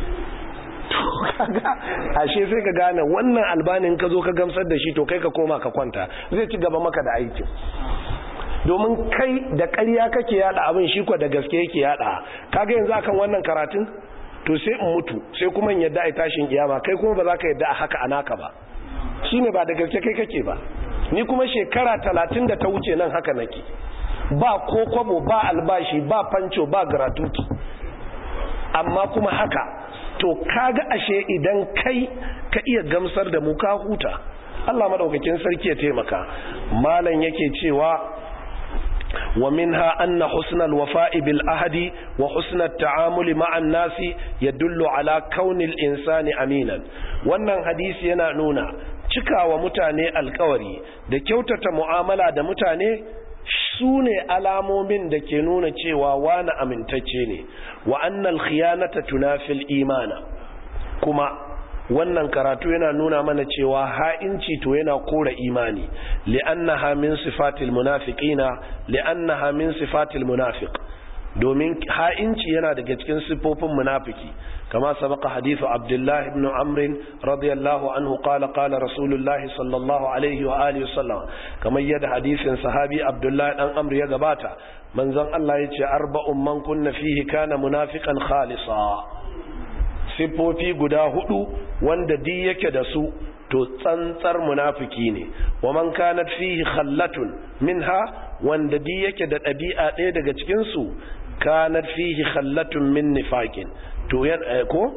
Ashe sai ka gane wannan Albanin ka zo ka gamsar da shi, to kai ka koma ka kwanta, zai ci gaba maka da aikin. Domin kai da ƙarya kake yada abin, shi ko da gaske yake yada. Kaga yanzu akan wannan karatun, to sai in mutu, sai kuma in yadda ai tashin kiyama, kai kuma ba za ka yadda a haka anaka ba. Shine ba da gaske kai kake ba. Ni kuma shekara talatin da ta wuce nan haka nake. Ba ko kwabo, ba albashi, ba fanco, ba gratuity. Amma kuma haka. To kaga ashe idan kai ka iya gamsar da mu ka huta. Allah madaukakin sarki ya taimaka. Malam yake cewa wa minha anna husnal wafa'i bil ahdi wa husnat ta'amuli ma'an nasi yadullu ala kaunil insani aminan. Wannan hadisi yana nuna cikawa mutane alkawari da kyautata mu'amala da mutane su ne alamomin da ke nuna cewa wani amintacce ne. Wa annal khiyanata tunafil imana, kuma wannan karatu yana nuna mana cewa ha'inci to yana kora imani, li'annaha min sifatil munafiqina li'annaha min sifatil munafiq, domin ha'inci yana daga cikin sifofin munafiki. كما سبق حديث عبد الله بن عمرو رضي الله عنه قال قال رسول الله صلى الله عليه وآله وسلم كما يد حديث صحابي عبد الله بن عمرو يا غباتا منزon Allah yace arba'un man kunna fihi kana munafiqan khalisa, sifofi guda hudu wanda di yake da su to tsantsar munafiki ne. wa man kanat fihi khallatun minha, wanda di yake da dabi'a ɗaya daga cikin su kanat fihi khallatun min nifaqin, to ko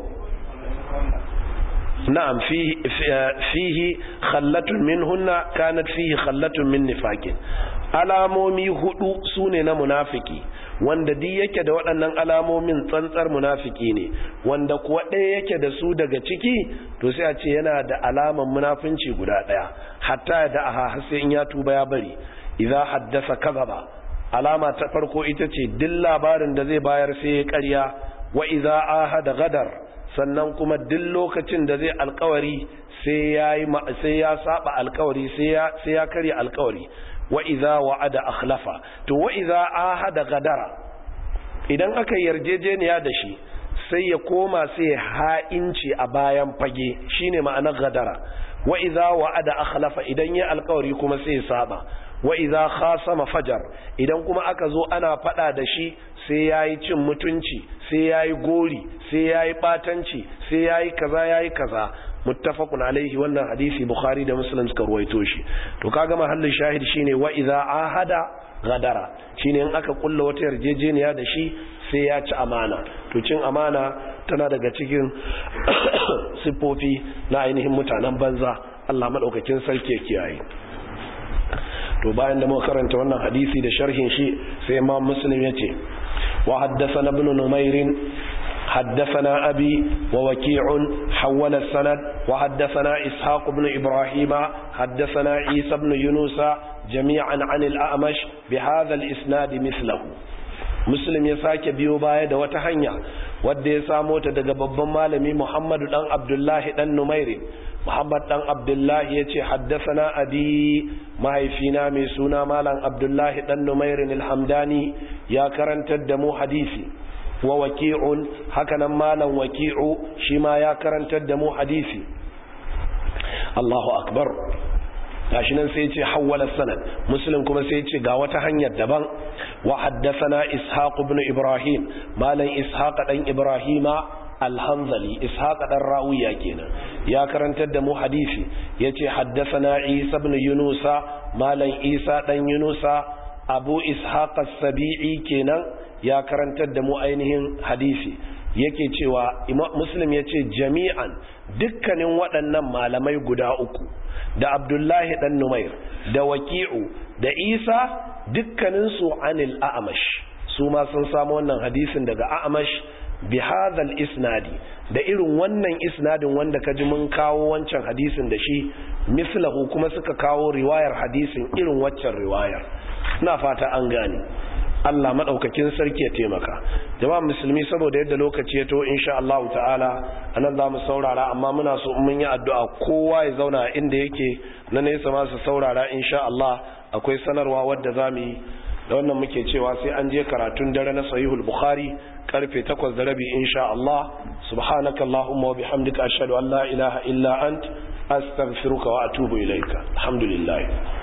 na'am fihi fihi khallatun minhunna kanat fihi khallatun min nifaqin. Alamomi hudu sune na munafiki, wanda duk yake da waɗannan alamomin tsantsar munafiki ne, wanda kuwa ɗaya yake da su daga ciki to sai a ce yana da alaman munafinci guda ɗaya, hatta da aha har sai in ya tuba ya bari. Idza haddasa kadhaba, alama ta farko ita ce duk labarin da zai bayar sai ya ƙarya. wa idza ahada gadar, sannan kuma duk lokacin da zai alkawari sai yayi sai ya saba alkawari sai ya sai ya karya alkawari. wa idza wa'ada akhlafa, to wa idza ahada gadara, idan aka yarjejeniya da shi sai ya koma sai ya ha'inci a bayan fage, shine ma'anar gadara. wa idza wa'ada akhlafa, idan ya alkawari kuma sai ya saba. wa idza khasama fajar, idan kuma aka zo ana fada da shi sai yayi cin mutunci, sai yayi gori, sai yayi batanci, sai yayi kaza yayi kaza. muttafaqun alaihi, wannan hadisi Bukhari da Muslim suka ruwaito shi. to kaga mahallin shahid shine wa idza ahada gadara, shine in aka kulla wata yarjejeniya da shi sai ya ci amana. to cin amana tana daga cikin sifofi na ainihin mutanen banza, Allah madaukakin sarki ya kiyaye. to bayan da muka karanta wannan hadisi da sharhin shi sai Imam Muslim yace wa haddathana ibn Numair حدثنا أبي ووكيع حول السند وحدثنا إسحاق بن إبراهيم حدثنا عيسى بن يونس جميعا عن الأعمش بهذا الإسناد مثله. مسلم يساك بيوباية وتهنيا ودي ساموت دقبب مالمي محمد بن عبد الله بن نمير محمد بن عبد الله يتي حدثنا أبي ما يفينا ميسونا مالا عبد الله بن نمير الحمداني يا كرنت الدمو حديثي wa waki'un, hakanan malam waki'u shi ma ya karantar da mu hadisi. Allahu akbar. gashi nan sai ya ce hawwala sanad. Muslim kuma sai ya ce ga wata hanyar daban. wa haddathana ishaq ibn ibrahim, malam ishaq dan ibrahima al-hanzali, ishaq dan rawiya kenan, ya karantar da mu hadisi. yace haddathana isa ibn yunusa, malam isa dan yunusa abu ishaq as-sabi'i kenan, ya karantar da mu ainihin hadisi. yake cewa Muslim yace jami'an, dukkanin waɗannan malamai guda uku da Abdullahi dan Numair da Waki'u da Isa, dukkanin su anil A'mash, su ma sun samu wannan hadisin daga A'mash bi hadhal isnadi, da irin wannan isnadin wanda kaji mun kawo wancan hadisin da shi, mislahu, kuma suka kawo riwayar hadisin irin waccan riwayar. ina fata an gane. Allah madaukakin sarki ya taimaka. Jama'a musulmi, saboda yadda lokaci ya to insha Allah ta'ala anan zamu saurara, amma muna so mun yi addu'a kowa ya zauna inda yake, na nesa ma su saurara insha Allah. Akwai sanarwa wadda zamu yi da wannan muke cewa sai an je karatun dare na Sahihul Bukhari karfe takwas da rabi insha Allah. Subhanakallahumma wa bihamdika ashhadu an la ilaha illa ant astaghfiruka wa atubu ilaika. Alhamdulillah.